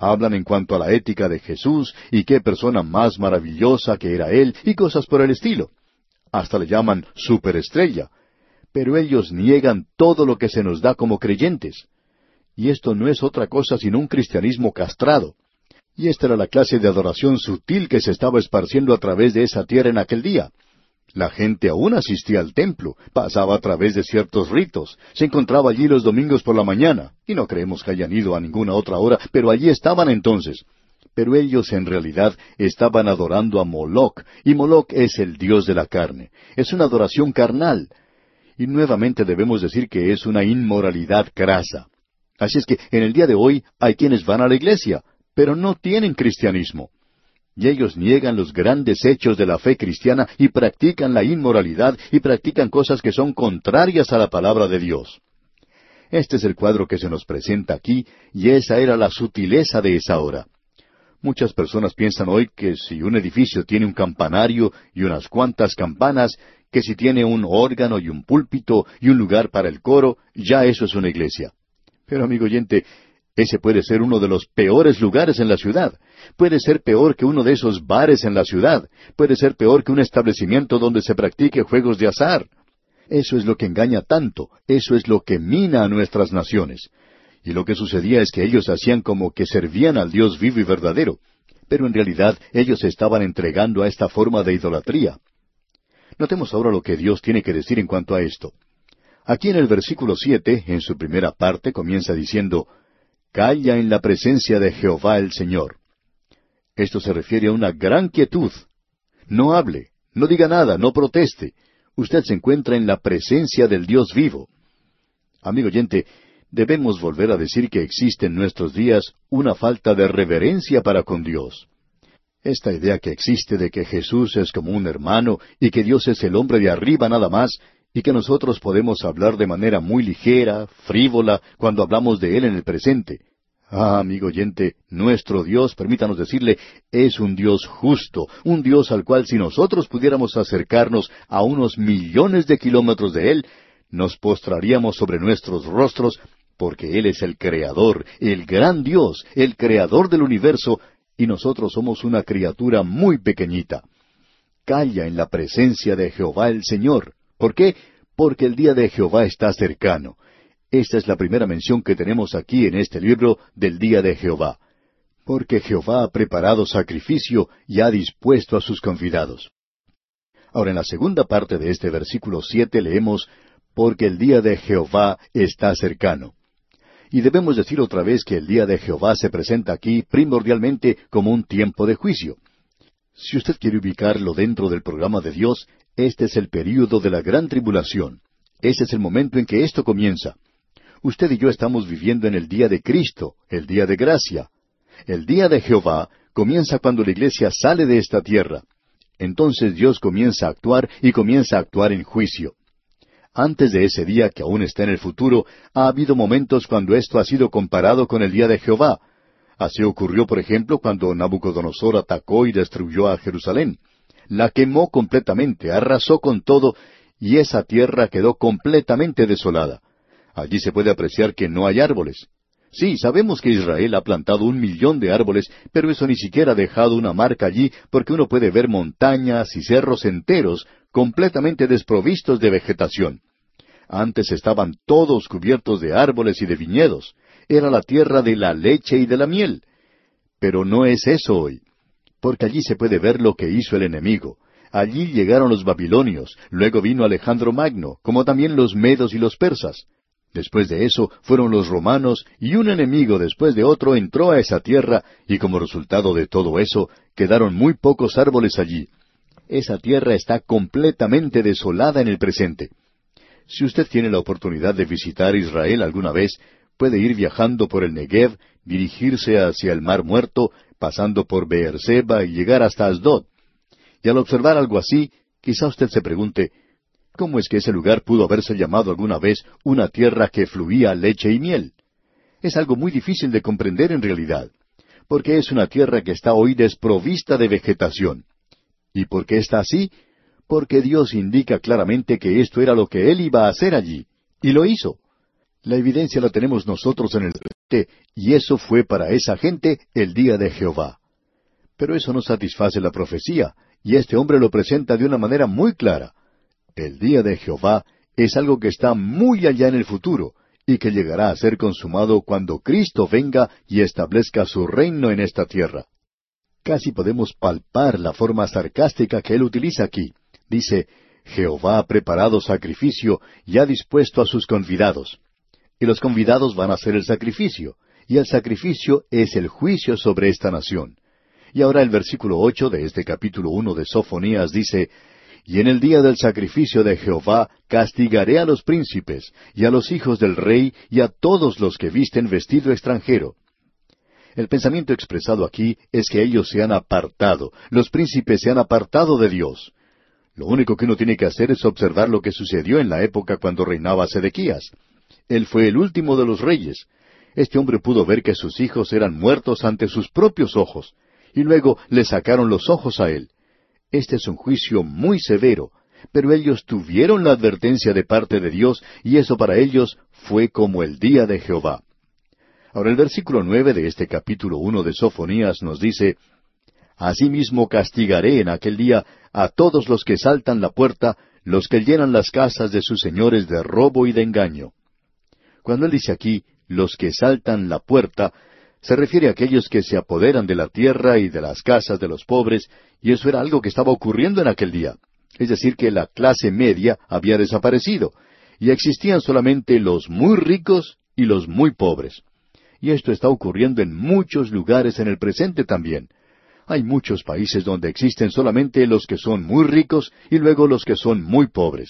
Hablan en cuanto a la ética de Jesús y qué persona más maravillosa que era Él y cosas por el estilo. Hasta le llaman superestrella. Pero ellos niegan todo lo que se nos da como creyentes. Y esto no es otra cosa sino un cristianismo castrado. Y esta era la clase de adoración sutil que se estaba esparciendo a través de esa tierra en aquel día. La gente aún asistía al templo, pasaba a través de ciertos ritos, se encontraba allí los domingos por la mañana, y no creemos que hayan ido a ninguna otra hora, pero allí estaban entonces. Pero ellos en realidad estaban adorando a Moloc, y Moloc es el dios de la carne. Es una adoración carnal. Y nuevamente debemos decir que es una inmoralidad crasa. Así es que en el día de hoy hay quienes van a la iglesia, pero no tienen cristianismo. Y ellos niegan los grandes hechos de la fe cristiana y practican la inmoralidad y practican cosas que son contrarias a la palabra de Dios. Este es el cuadro que se nos presenta aquí, y esa era la sutileza de esa hora. Muchas personas piensan hoy que si un edificio tiene un campanario y unas cuantas campanas, que si tiene un órgano y un púlpito y un lugar para el coro, ya eso es una iglesia. Pero amigo oyente, ese puede ser uno de los peores lugares en la ciudad. Puede ser peor que uno de esos bares en la ciudad. Puede ser peor que un establecimiento donde se practique juegos de azar. Eso es lo que engaña tanto. Eso es lo que mina a nuestras naciones. Y lo que sucedía es que ellos hacían como que servían al Dios vivo y verdadero. Pero en realidad ellos se estaban entregando a esta forma de idolatría. Notemos ahora lo que Dios tiene que decir en cuanto a esto. Aquí en el versículo siete, en su primera parte, comienza diciendo, «Calla en la presencia de Jehová el Señor». Esto se refiere a una gran quietud. No hable, no diga nada, no proteste. Usted se encuentra en la presencia del Dios vivo. Amigo oyente, debemos volver a decir que existe en nuestros días una falta de reverencia para con Dios. Esta idea que existe de que Jesús es como un hermano y que Dios es el hombre de arriba nada más, y que nosotros podemos hablar de manera muy ligera, frívola, cuando hablamos de Él en el presente. Ah, amigo oyente, nuestro Dios, permítanos decirle, es un Dios justo, un Dios al cual si nosotros pudiéramos acercarnos a unos millones de kilómetros de Él, nos postraríamos sobre nuestros rostros, porque Él es el Creador, el gran Dios, el Creador del universo, y nosotros somos una criatura muy pequeñita. Calla en la presencia de Jehová el Señor. ¿Por qué? Porque el día de Jehová está cercano. Esta es la primera mención que tenemos aquí en este libro del día de Jehová. Porque Jehová ha preparado sacrificio y ha dispuesto a sus convidados. Ahora en la segunda parte de este versículo siete leemos, porque el día de Jehová está cercano. Y debemos decir otra vez que el día de Jehová se presenta aquí primordialmente como un tiempo de juicio. Si usted quiere ubicarlo dentro del programa de Dios, este es el período de la gran tribulación. Ese es el momento en que esto comienza. Usted y yo estamos viviendo en el día de Cristo, el día de gracia. El día de Jehová comienza cuando la iglesia sale de esta tierra. Entonces Dios comienza a actuar y comienza a actuar en juicio. Antes de ese día, que aún está en el futuro, ha habido momentos cuando esto ha sido comparado con el día de Jehová. Así ocurrió, por ejemplo, cuando Nabucodonosor atacó y destruyó a Jerusalén. La quemó completamente, arrasó con todo, y esa tierra quedó completamente desolada. Allí se puede apreciar que no hay árboles. Sí, sabemos que Israel ha plantado un millón de árboles, pero eso ni siquiera ha dejado una marca allí, porque uno puede ver montañas y cerros enteros completamente desprovistos de vegetación. Antes estaban todos cubiertos de árboles y de viñedos. Era la tierra de la leche y de la miel. Pero no es eso hoy, porque allí se puede ver lo que hizo el enemigo. Allí llegaron los babilonios, luego vino Alejandro Magno, como también los medos y los persas. Después de eso fueron los romanos, y un enemigo después de otro entró a esa tierra, y como resultado de todo eso, quedaron muy pocos árboles allí. Esa tierra está completamente desolada en el presente. Si usted tiene la oportunidad de visitar Israel alguna vez, puede ir viajando por el Negev, dirigirse hacia el Mar Muerto, pasando por Beerseba y llegar hasta Asdod. Y al observar algo así, quizá usted se pregunte, ¿cómo es que ese lugar pudo haberse llamado alguna vez una tierra que fluía leche y miel? Es algo muy difícil de comprender en realidad, porque es una tierra que está hoy desprovista de vegetación. ¿Y por qué está así? Porque Dios indica claramente que esto era lo que Él iba a hacer allí, y lo hizo. La evidencia la tenemos nosotros en el presente, y eso fue para esa gente el día de Jehová. Pero eso no satisface la profecía, y este hombre lo presenta de una manera muy clara. El día de Jehová es algo que está muy allá en el futuro, y que llegará a ser consumado cuando Cristo venga y establezca su reino en esta tierra. Casi podemos palpar la forma sarcástica que él utiliza aquí. Dice, Jehová ha preparado sacrificio y ha dispuesto a sus convidados. Y los convidados van a hacer el sacrificio, y el sacrificio es el juicio sobre esta nación. Y ahora el versículo ocho de este capítulo uno de Sofonías dice, Y en el día del sacrificio de Jehová castigaré a los príncipes, y a los hijos del rey, y a todos los que visten vestido extranjero. El pensamiento expresado aquí es que ellos se han apartado, los príncipes se han apartado de Dios. Lo único que uno tiene que hacer es observar lo que sucedió en la época cuando reinaba Sedequías. Él fue el último de los reyes. Este hombre pudo ver que sus hijos eran muertos ante sus propios ojos, y luego le sacaron los ojos a él. Este es un juicio muy severo, pero ellos tuvieron la advertencia de parte de Dios, y eso para ellos fue como el día de Jehová. Ahora el versículo nueve de este capítulo uno de Sofonías nos dice, Asimismo castigaré en aquel día a todos los que saltan la puerta, los que llenan las casas de sus señores de robo y de engaño. Cuando él dice aquí, los que saltan la puerta, se refiere a aquellos que se apoderan de la tierra y de las casas de los pobres, y eso era algo que estaba ocurriendo en aquel día. Es decir, que la clase media había desaparecido, y existían solamente los muy ricos y los muy pobres. Y esto está ocurriendo en muchos lugares en el presente también. Hay muchos países donde existen solamente los que son muy ricos y luego los que son muy pobres.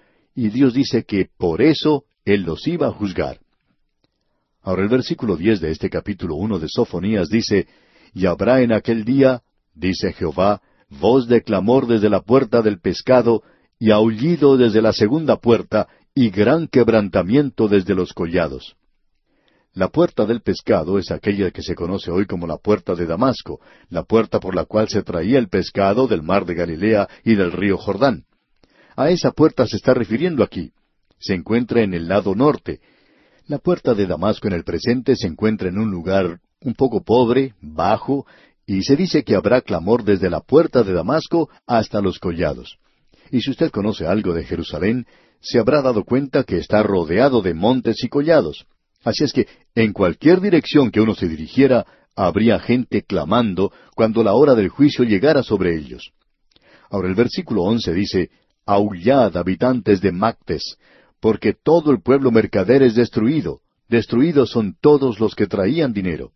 Y Dios dice que por eso Él los iba a juzgar. Ahora el versículo diez de este capítulo uno de Sofonías dice, Y habrá en aquel día, dice Jehová, voz de clamor desde la puerta del pescado, y aullido desde la segunda puerta, y gran quebrantamiento desde los collados. La puerta del pescado es aquella que se conoce hoy como la puerta de Damasco, la puerta por la cual se traía el pescado del mar de Galilea y del río Jordán. A esa puerta se está refiriendo aquí. Se encuentra en el lado norte. La puerta de Damasco en el presente se encuentra en un lugar un poco pobre, bajo, y se dice que habrá clamor desde la puerta de Damasco hasta los collados. Y si usted conoce algo de Jerusalén, se habrá dado cuenta que está rodeado de montes y collados. Así es que, en cualquier dirección que uno se dirigiera, habría gente clamando cuando la hora del juicio llegara sobre ellos. Ahora el versículo once dice, Aullad, habitantes de Mactes, porque todo el pueblo mercader es destruido, destruidos son todos los que traían dinero.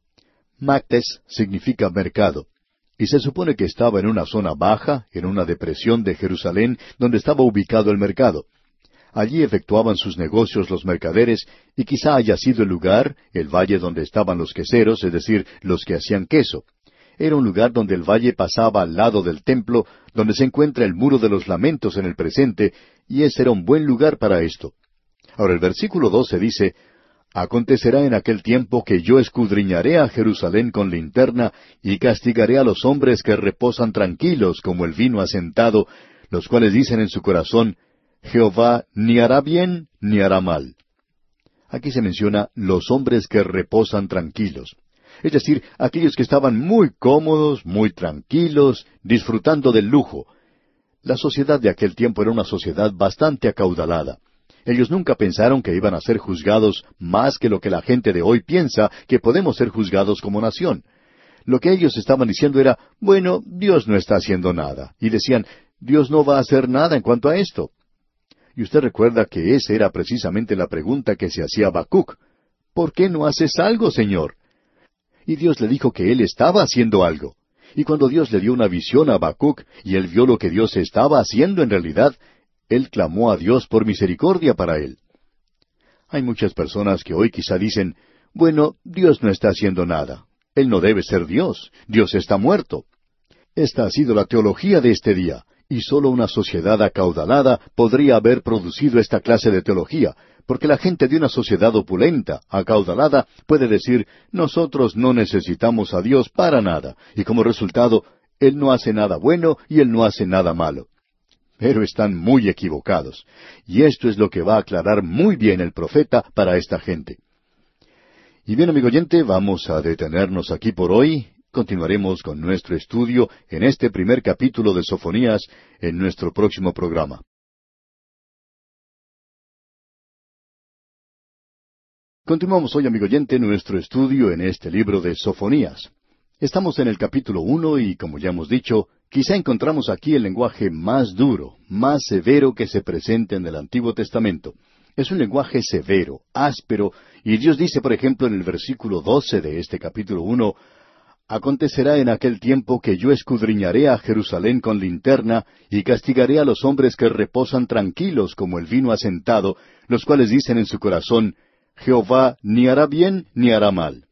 Mactes significa mercado, y se supone que estaba en una zona baja, en una depresión de Jerusalén, donde estaba ubicado el mercado. Allí efectuaban sus negocios los mercaderes, y quizá haya sido el lugar, el valle donde estaban los queseros, es decir, los que hacían queso. Era un lugar donde el valle pasaba al lado del templo, donde se encuentra el muro de los lamentos en el presente, y ese era un buen lugar para esto. Ahora el versículo doce dice, Acontecerá en aquel tiempo que yo escudriñaré a Jerusalén con linterna, y castigaré a los hombres que reposan tranquilos como el vino asentado, los cuales dicen en su corazón, Jehová ni hará bien ni hará mal. Aquí se menciona los hombres que reposan tranquilos. Es decir, aquellos que estaban muy cómodos, muy tranquilos, disfrutando del lujo. La sociedad de aquel tiempo era una sociedad bastante acaudalada. Ellos nunca pensaron que iban a ser juzgados más que lo que la gente de hoy piensa que podemos ser juzgados como nación. Lo que ellos estaban diciendo era, bueno, Dios no está haciendo nada. Y decían, Dios no va a hacer nada en cuanto a esto. Y usted recuerda que esa era precisamente la pregunta que se hacía Habacuc. ¿Por qué no haces algo, Señor? Y Dios le dijo que Él estaba haciendo algo. Y cuando Dios le dio una visión a Habacuc, y él vio lo que Dios estaba haciendo en realidad, él clamó a Dios por misericordia para él. Hay muchas personas que hoy quizá dicen, bueno, Dios no está haciendo nada. Él no debe ser Dios. Dios está muerto. Esta ha sido la teología de este día, y sólo una sociedad acaudalada podría haber producido esta clase de teología, porque la gente de una sociedad opulenta, acaudalada, puede decir, nosotros no necesitamos a Dios para nada, y como resultado, Él no hace nada bueno y Él no hace nada malo. Pero están muy equivocados. Y esto es lo que va a aclarar muy bien el profeta para esta gente. Y bien, amigo oyente, vamos a detenernos aquí por hoy. Continuaremos con nuestro estudio en este primer capítulo de Sofonías en nuestro próximo programa. Continuamos hoy, amigo oyente, nuestro estudio en este libro de Sofonías. Estamos en el capítulo uno y, como ya hemos dicho, quizá encontramos aquí el lenguaje más duro, más severo que se presenta en el Antiguo Testamento. Es un lenguaje severo, áspero, y Dios dice, por ejemplo, en el versículo doce de este capítulo uno, «Acontecerá en aquel tiempo que yo escudriñaré a Jerusalén con linterna, y castigaré a los hombres que reposan tranquilos como el vino asentado, los cuales dicen en su corazón, Jehová ni hará bien ni hará mal.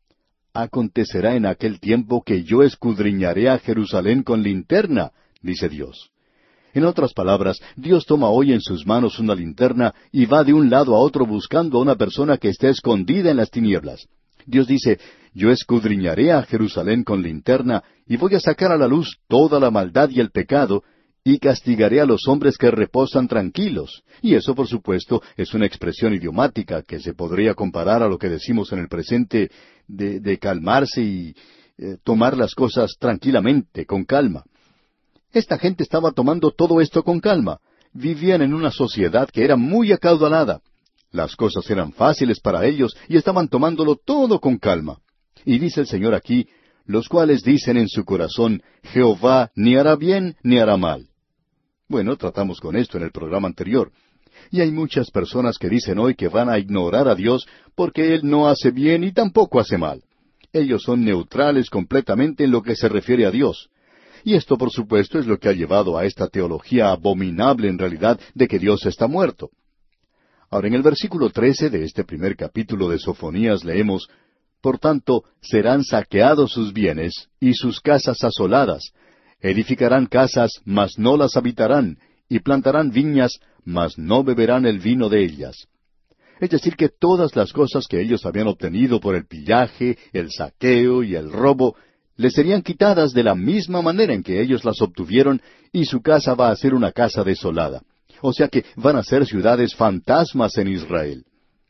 Acontecerá en aquel tiempo que yo escudriñaré a Jerusalén con linterna, dice Dios». En otras palabras, Dios toma hoy en sus manos una linterna y va de un lado a otro buscando a una persona que esté escondida en las tinieblas. Dios dice, yo escudriñaré a Jerusalén con linterna y voy a sacar a la luz toda la maldad y el pecado, y castigaré a los hombres que reposan tranquilos. Y eso, por supuesto, es una expresión idiomática que se podría comparar a lo que decimos en el presente de, de calmarse y eh, tomar las cosas tranquilamente, con calma. Esta gente estaba tomando todo esto con calma. Vivían en una sociedad que era muy acaudalada. Las cosas eran fáciles para ellos y estaban tomándolo todo con calma. Y dice el Señor aquí, los cuales dicen en su corazón, Jehová ni hará bien ni hará mal. Bueno, tratamos con esto en el programa anterior. Y hay muchas personas que dicen hoy que van a ignorar a Dios porque Él no hace bien y tampoco hace mal. Ellos son neutrales completamente en lo que se refiere a Dios. Y esto, por supuesto, es lo que ha llevado a esta teología abominable en realidad de que Dios está muerto. Ahora, en el versículo trece de este primer capítulo de Sofonías leemos, Por tanto, serán saqueados sus bienes y sus casas asoladas. Edificarán casas, mas no las habitarán, y plantarán viñas, mas no beberán el vino de ellas. Es decir, que todas las cosas que ellos habían obtenido por el pillaje, el saqueo y el robo, les serían quitadas de la misma manera en que ellos las obtuvieron, y su casa va a ser una casa desolada. O sea que van a ser ciudades fantasmas en Israel.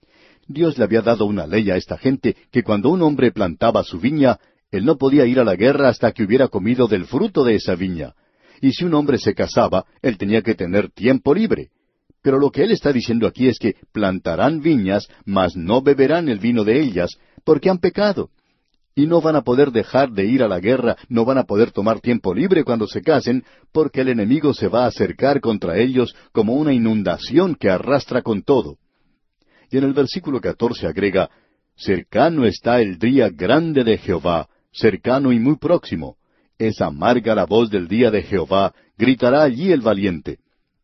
Dios le había dado una ley a esta gente que cuando un hombre plantaba su viña, él no podía ir a la guerra hasta que hubiera comido del fruto de esa viña. Y si un hombre se casaba, él tenía que tener tiempo libre. Pero lo que él está diciendo aquí es que plantarán viñas, mas no beberán el vino de ellas, porque han pecado. Y no van a poder dejar de ir a la guerra, no van a poder tomar tiempo libre cuando se casen, porque el enemigo se va a acercar contra ellos como una inundación que arrastra con todo. Y en el versículo catorce agrega, Cercano está el día grande de Jehová, cercano y muy próximo. Es amarga la voz del día de Jehová, gritará allí el valiente.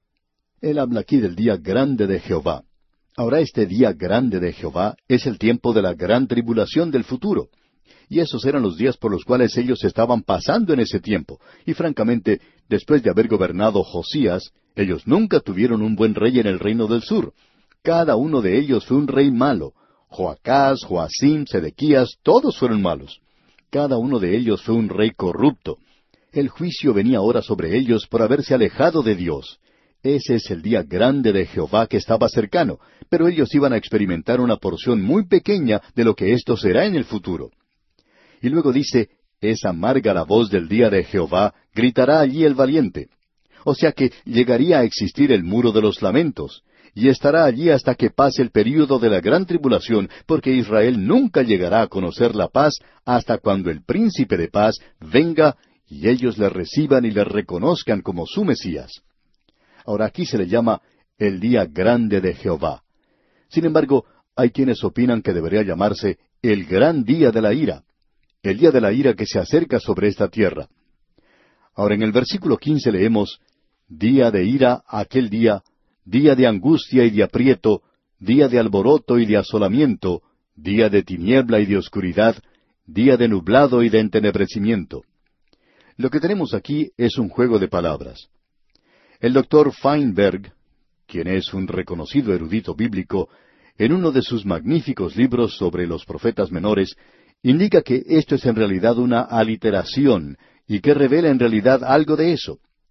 Él habla aquí del día grande de Jehová. Ahora este día grande de Jehová es el tiempo de la gran tribulación del futuro. Y esos eran los días por los cuales ellos estaban pasando en ese tiempo. Y francamente, después de haber gobernado Josías, ellos nunca tuvieron un buen rey en el reino del sur. Cada uno de ellos fue un rey malo. Joacás, Joacim, Sedequías, todos fueron malos. Cada uno de ellos fue un rey corrupto. El juicio venía ahora sobre ellos por haberse alejado de Dios. Ese es el día grande de Jehová que estaba cercano, pero ellos iban a experimentar una porción muy pequeña de lo que esto será en el futuro. Y luego dice, es amarga la voz del día de Jehová, gritará allí el valiente. O sea que llegaría a existir el muro de los lamentos, y estará allí hasta que pase el período de la gran tribulación, porque Israel nunca llegará a conocer la paz hasta cuando el príncipe de paz venga y ellos le reciban y le reconozcan como su Mesías. Ahora aquí se le llama el día grande de Jehová. Sin embargo, hay quienes opinan que debería llamarse el gran día de la ira. El día de la ira que se acerca sobre esta tierra. Ahora en el versículo quince leemos, Día de ira aquel día, día de angustia y de aprieto, día de alboroto y de asolamiento, día de tiniebla y de oscuridad, día de nublado y de entenebrecimiento. Lo que tenemos aquí es un juego de palabras. El doctor Feinberg, quien es un reconocido erudito bíblico, en uno de sus magníficos libros sobre los profetas menores, indica que esto es en realidad una aliteración y que revela en realidad algo de eso.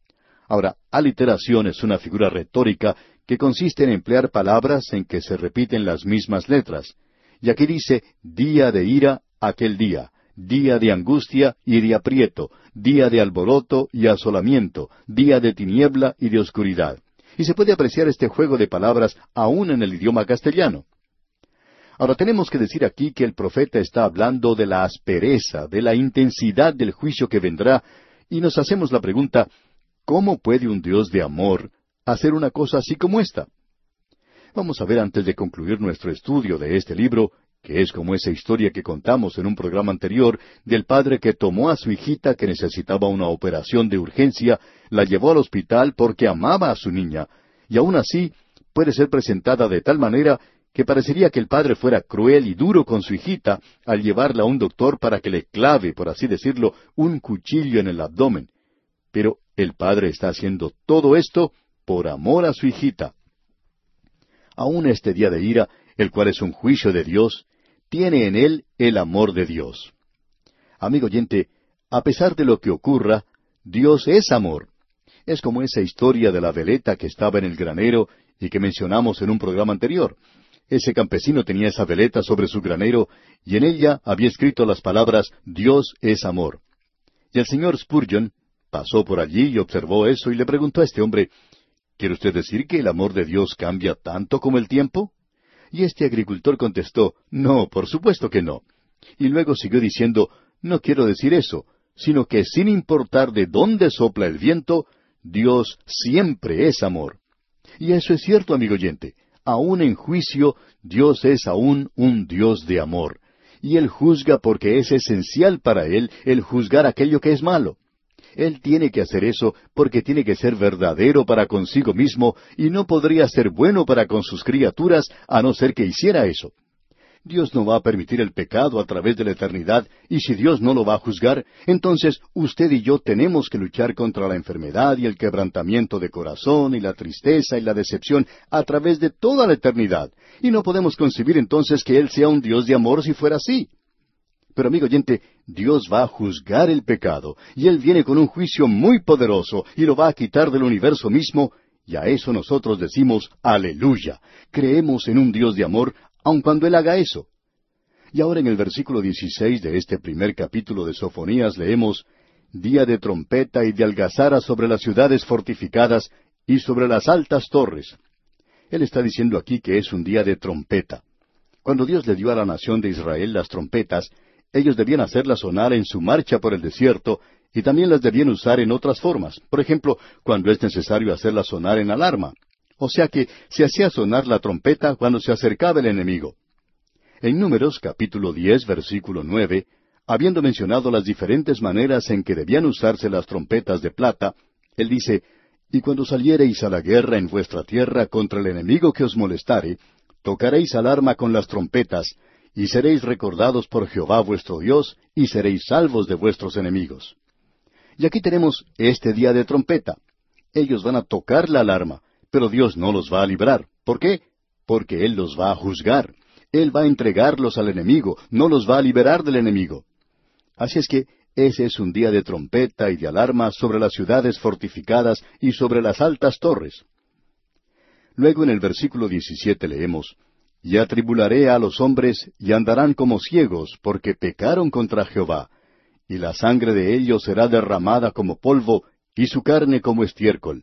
Ahora, aliteración es una figura retórica que consiste en emplear palabras en que se repiten las mismas letras. Y aquí dice, día de ira, aquel día, día de angustia y de aprieto, día de alboroto y asolamiento, día de tiniebla y de oscuridad. Y se puede apreciar este juego de palabras aún en el idioma castellano. Ahora tenemos que decir aquí que el profeta está hablando de la aspereza, de la intensidad del juicio que vendrá, y nos hacemos la pregunta, ¿cómo puede un Dios de amor hacer una cosa así como esta? Vamos a ver antes de concluir nuestro estudio de este libro, que es como esa historia que contamos en un programa anterior del padre que tomó a su hijita que necesitaba una operación de urgencia, la llevó al hospital porque amaba a su niña, y aún así puede ser presentada de tal manera que parecería que el padre fuera cruel y duro con su hijita al llevarla a un doctor para que le clave, por así decirlo, un cuchillo en el abdomen. Pero el padre está haciendo todo esto por amor a su hijita. Aún este día de ira, el cual es un juicio de Dios, tiene en él el amor de Dios. Amigo oyente, a pesar de lo que ocurra, Dios es amor. Es como esa historia de la veleta que estaba en el granero y que mencionamos en un programa anterior. Ese campesino tenía esa veleta sobre su granero y en ella había escrito las palabras Dios es amor. Y el señor Spurgeon pasó por allí y observó eso y le preguntó a este hombre, ¿quiere usted decir que el amor de Dios cambia tanto como el tiempo? Y este agricultor contestó, no, por supuesto que no. Y luego siguió diciendo, no quiero decir eso, sino que sin importar de dónde sopla el viento, Dios siempre es amor. Y eso es cierto, amigo oyente. Aún en juicio, Dios es aún un Dios de amor. Y Él juzga porque es esencial para Él el juzgar aquello que es malo. Él tiene que hacer eso porque tiene que ser verdadero para consigo mismo y no podría ser bueno para con sus criaturas a no ser que hiciera eso. Dios no va a permitir el pecado a través de la eternidad, y si Dios no lo va a juzgar, entonces usted y yo tenemos que luchar contra la enfermedad y el quebrantamiento de corazón y la tristeza y la decepción a través de toda la eternidad, y no podemos concebir entonces que Él sea un Dios de amor si fuera así. Pero amigo oyente, Dios va a juzgar el pecado, y Él viene con un juicio muy poderoso, y lo va a quitar del universo mismo, y a eso nosotros decimos, aleluya, creemos en un Dios de amor, aun cuando Él haga eso. Y ahora en el versículo dieciséis de este primer capítulo de Sofonías leemos, día de trompeta y de algazara sobre las ciudades fortificadas y sobre las altas torres. Él está diciendo aquí que es un día de trompeta. Cuando Dios le dio a la nación de Israel las trompetas, ellos debían hacerlas sonar en su marcha por el desierto, y también las debían usar en otras formas. Por ejemplo, cuando es necesario hacerlas sonar en alarma. O sea que se hacía sonar la trompeta cuando se acercaba el enemigo. En Números capítulo diez, versículo nueve, habiendo mencionado las diferentes maneras en que debían usarse las trompetas de plata, él dice, y cuando saliereis a la guerra en vuestra tierra contra el enemigo que os molestare, tocaréis alarma con las trompetas, y seréis recordados por Jehová vuestro Dios, y seréis salvos de vuestros enemigos. Y aquí tenemos este día de trompeta. Ellos van a tocar la alarma, pero Dios no los va a librar. ¿Por qué? Porque Él los va a juzgar. Él va a entregarlos al enemigo, no los va a liberar del enemigo. Así es que ese es un día de trompeta y de alarma sobre las ciudades fortificadas y sobre las altas torres. Luego en el versículo diecisiete leemos, y atribularé a los hombres, y andarán como ciegos, porque pecaron contra Jehová, y la sangre de ellos será derramada como polvo, y su carne como estiércol.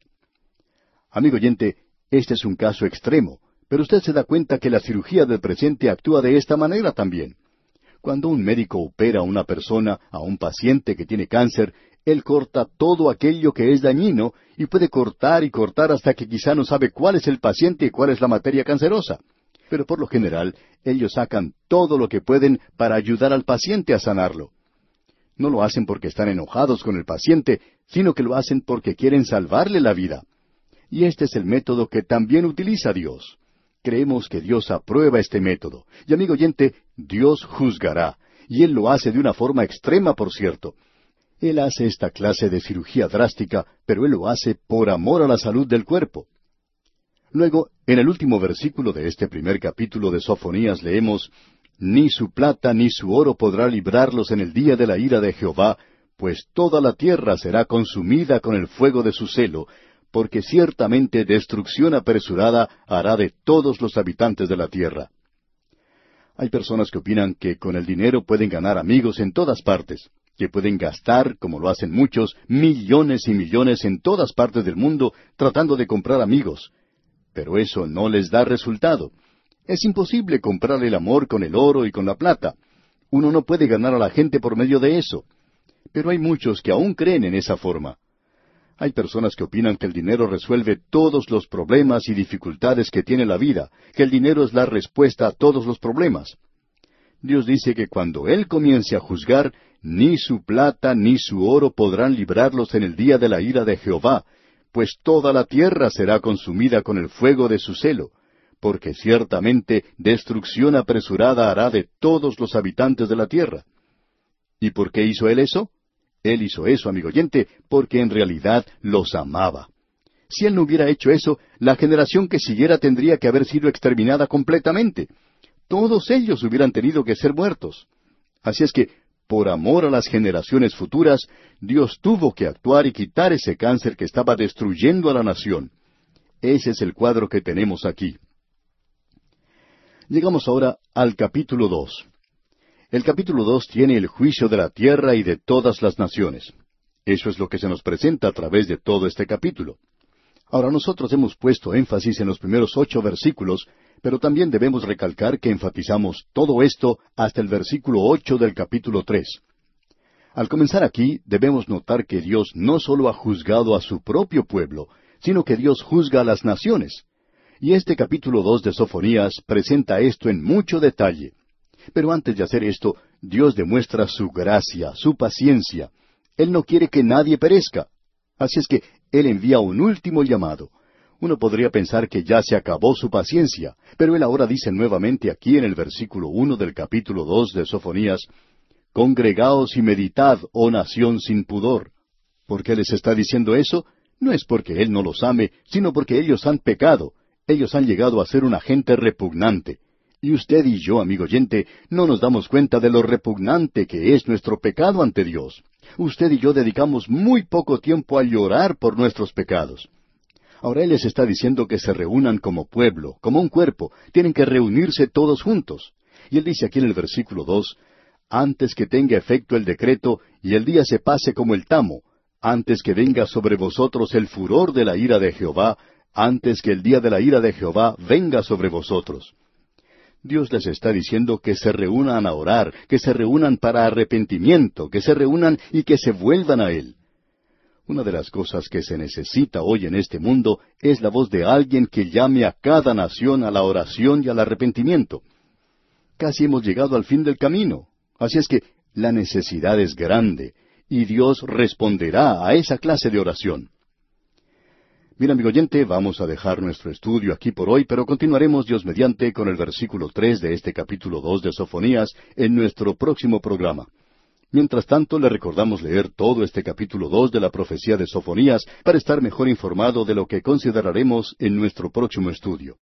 Amigo oyente, este es un caso extremo, pero usted se da cuenta que la cirugía del presente actúa de esta manera también. Cuando un médico opera a una persona, a un paciente que tiene cáncer, él corta todo aquello que es dañino, y puede cortar y cortar hasta que quizá no sabe cuál es el paciente y cuál es la materia cancerosa. Pero por lo general, ellos sacan todo lo que pueden para ayudar al paciente a sanarlo. No lo hacen porque están enojados con el paciente, sino que lo hacen porque quieren salvarle la vida. Y este es el método que también utiliza Dios. Creemos que Dios aprueba este método. Y amigo oyente, Dios juzgará. Y Él lo hace de una forma extrema, por cierto. Él hace esta clase de cirugía drástica, pero Él lo hace por amor a la salud del cuerpo. Luego, en el último versículo de este primer capítulo de Sofonías leemos, ni su plata ni su oro podrá librarlos en el día de la ira de Jehová, pues toda la tierra será consumida con el fuego de su celo, porque ciertamente destrucción apresurada hará de todos los habitantes de la tierra. Hay personas que opinan que con el dinero pueden ganar amigos en todas partes, que pueden gastar, como lo hacen muchos, millones y millones en todas partes del mundo tratando de comprar amigos. Pero eso no les da resultado. Es imposible comprar el amor con el oro y con la plata. Uno no puede ganar a la gente por medio de eso. Pero hay muchos que aún creen en esa forma. Hay personas que opinan que el dinero resuelve todos los problemas y dificultades que tiene la vida, que el dinero es la respuesta a todos los problemas. Dios dice que cuando Él comience a juzgar, ni su plata ni su oro podrán librarlos en el día de la ira de Jehová, pues toda la tierra será consumida con el fuego de su celo, porque ciertamente destrucción apresurada hará de todos los habitantes de la tierra. ¿Y por qué hizo Él eso? Él hizo eso, amigo oyente, porque en realidad los amaba. Si Él no hubiera hecho eso, la generación que siguiera tendría que haber sido exterminada completamente. Todos ellos hubieran tenido que ser muertos. Así es que, por amor a las generaciones futuras, Dios tuvo que actuar y quitar ese cáncer que estaba destruyendo a la nación. Ese es el cuadro que tenemos aquí. Llegamos ahora al capítulo dos. El capítulo dos tiene el juicio de la tierra y de todas las naciones. Eso es lo que se nos presenta a través de todo este capítulo. Ahora nosotros hemos puesto énfasis en los primeros ocho versículos, pero también debemos recalcar que enfatizamos todo esto hasta el versículo ocho del capítulo tres. Al comenzar aquí, debemos notar que Dios no solo ha juzgado a su propio pueblo, sino que Dios juzga a las naciones. Y este capítulo dos de Sofonías presenta esto en mucho detalle. Pero antes de hacer esto, Dios demuestra su gracia, su paciencia. Él no quiere que nadie perezca. Así es que Él envía un último llamado. Uno podría pensar que ya se acabó su paciencia, pero Él ahora dice nuevamente aquí en el versículo uno del capítulo dos de Sofonías, «Congregaos y meditad, oh nación sin pudor». ¿Por qué les está diciendo eso? No es porque Él no los ame, sino porque ellos han pecado. Ellos han llegado a ser una gente repugnante. Y usted y yo, amigo oyente, no nos damos cuenta de lo repugnante que es nuestro pecado ante Dios. Usted y yo dedicamos muy poco tiempo a llorar por nuestros pecados. Ahora Él les está diciendo que se reúnan como pueblo, como un cuerpo. Tienen que reunirse todos juntos. Y Él dice aquí en el versículo dos, «Antes que tenga efecto el decreto y el día se pase como el tamo, antes que venga sobre vosotros el furor de la ira de Jehová, antes que el día de la ira de Jehová venga sobre vosotros». Dios les está diciendo que se reúnan a orar, que se reúnan para arrepentimiento, que se reúnan y que se vuelvan a Él. Una de las cosas que se necesita hoy en este mundo es la voz de alguien que llame a cada nación a la oración y al arrepentimiento. Casi hemos llegado al fin del camino, así es que la necesidad es grande, y Dios responderá a esa clase de oración. Bien, amigo oyente, vamos a dejar nuestro estudio aquí por hoy, pero continuaremos Dios mediante con el versículo tres de este capítulo dos de Sofonías en nuestro próximo programa. Mientras tanto, le recordamos leer todo este capítulo dos de la profecía de Sofonías para estar mejor informado de lo que consideraremos en nuestro próximo estudio.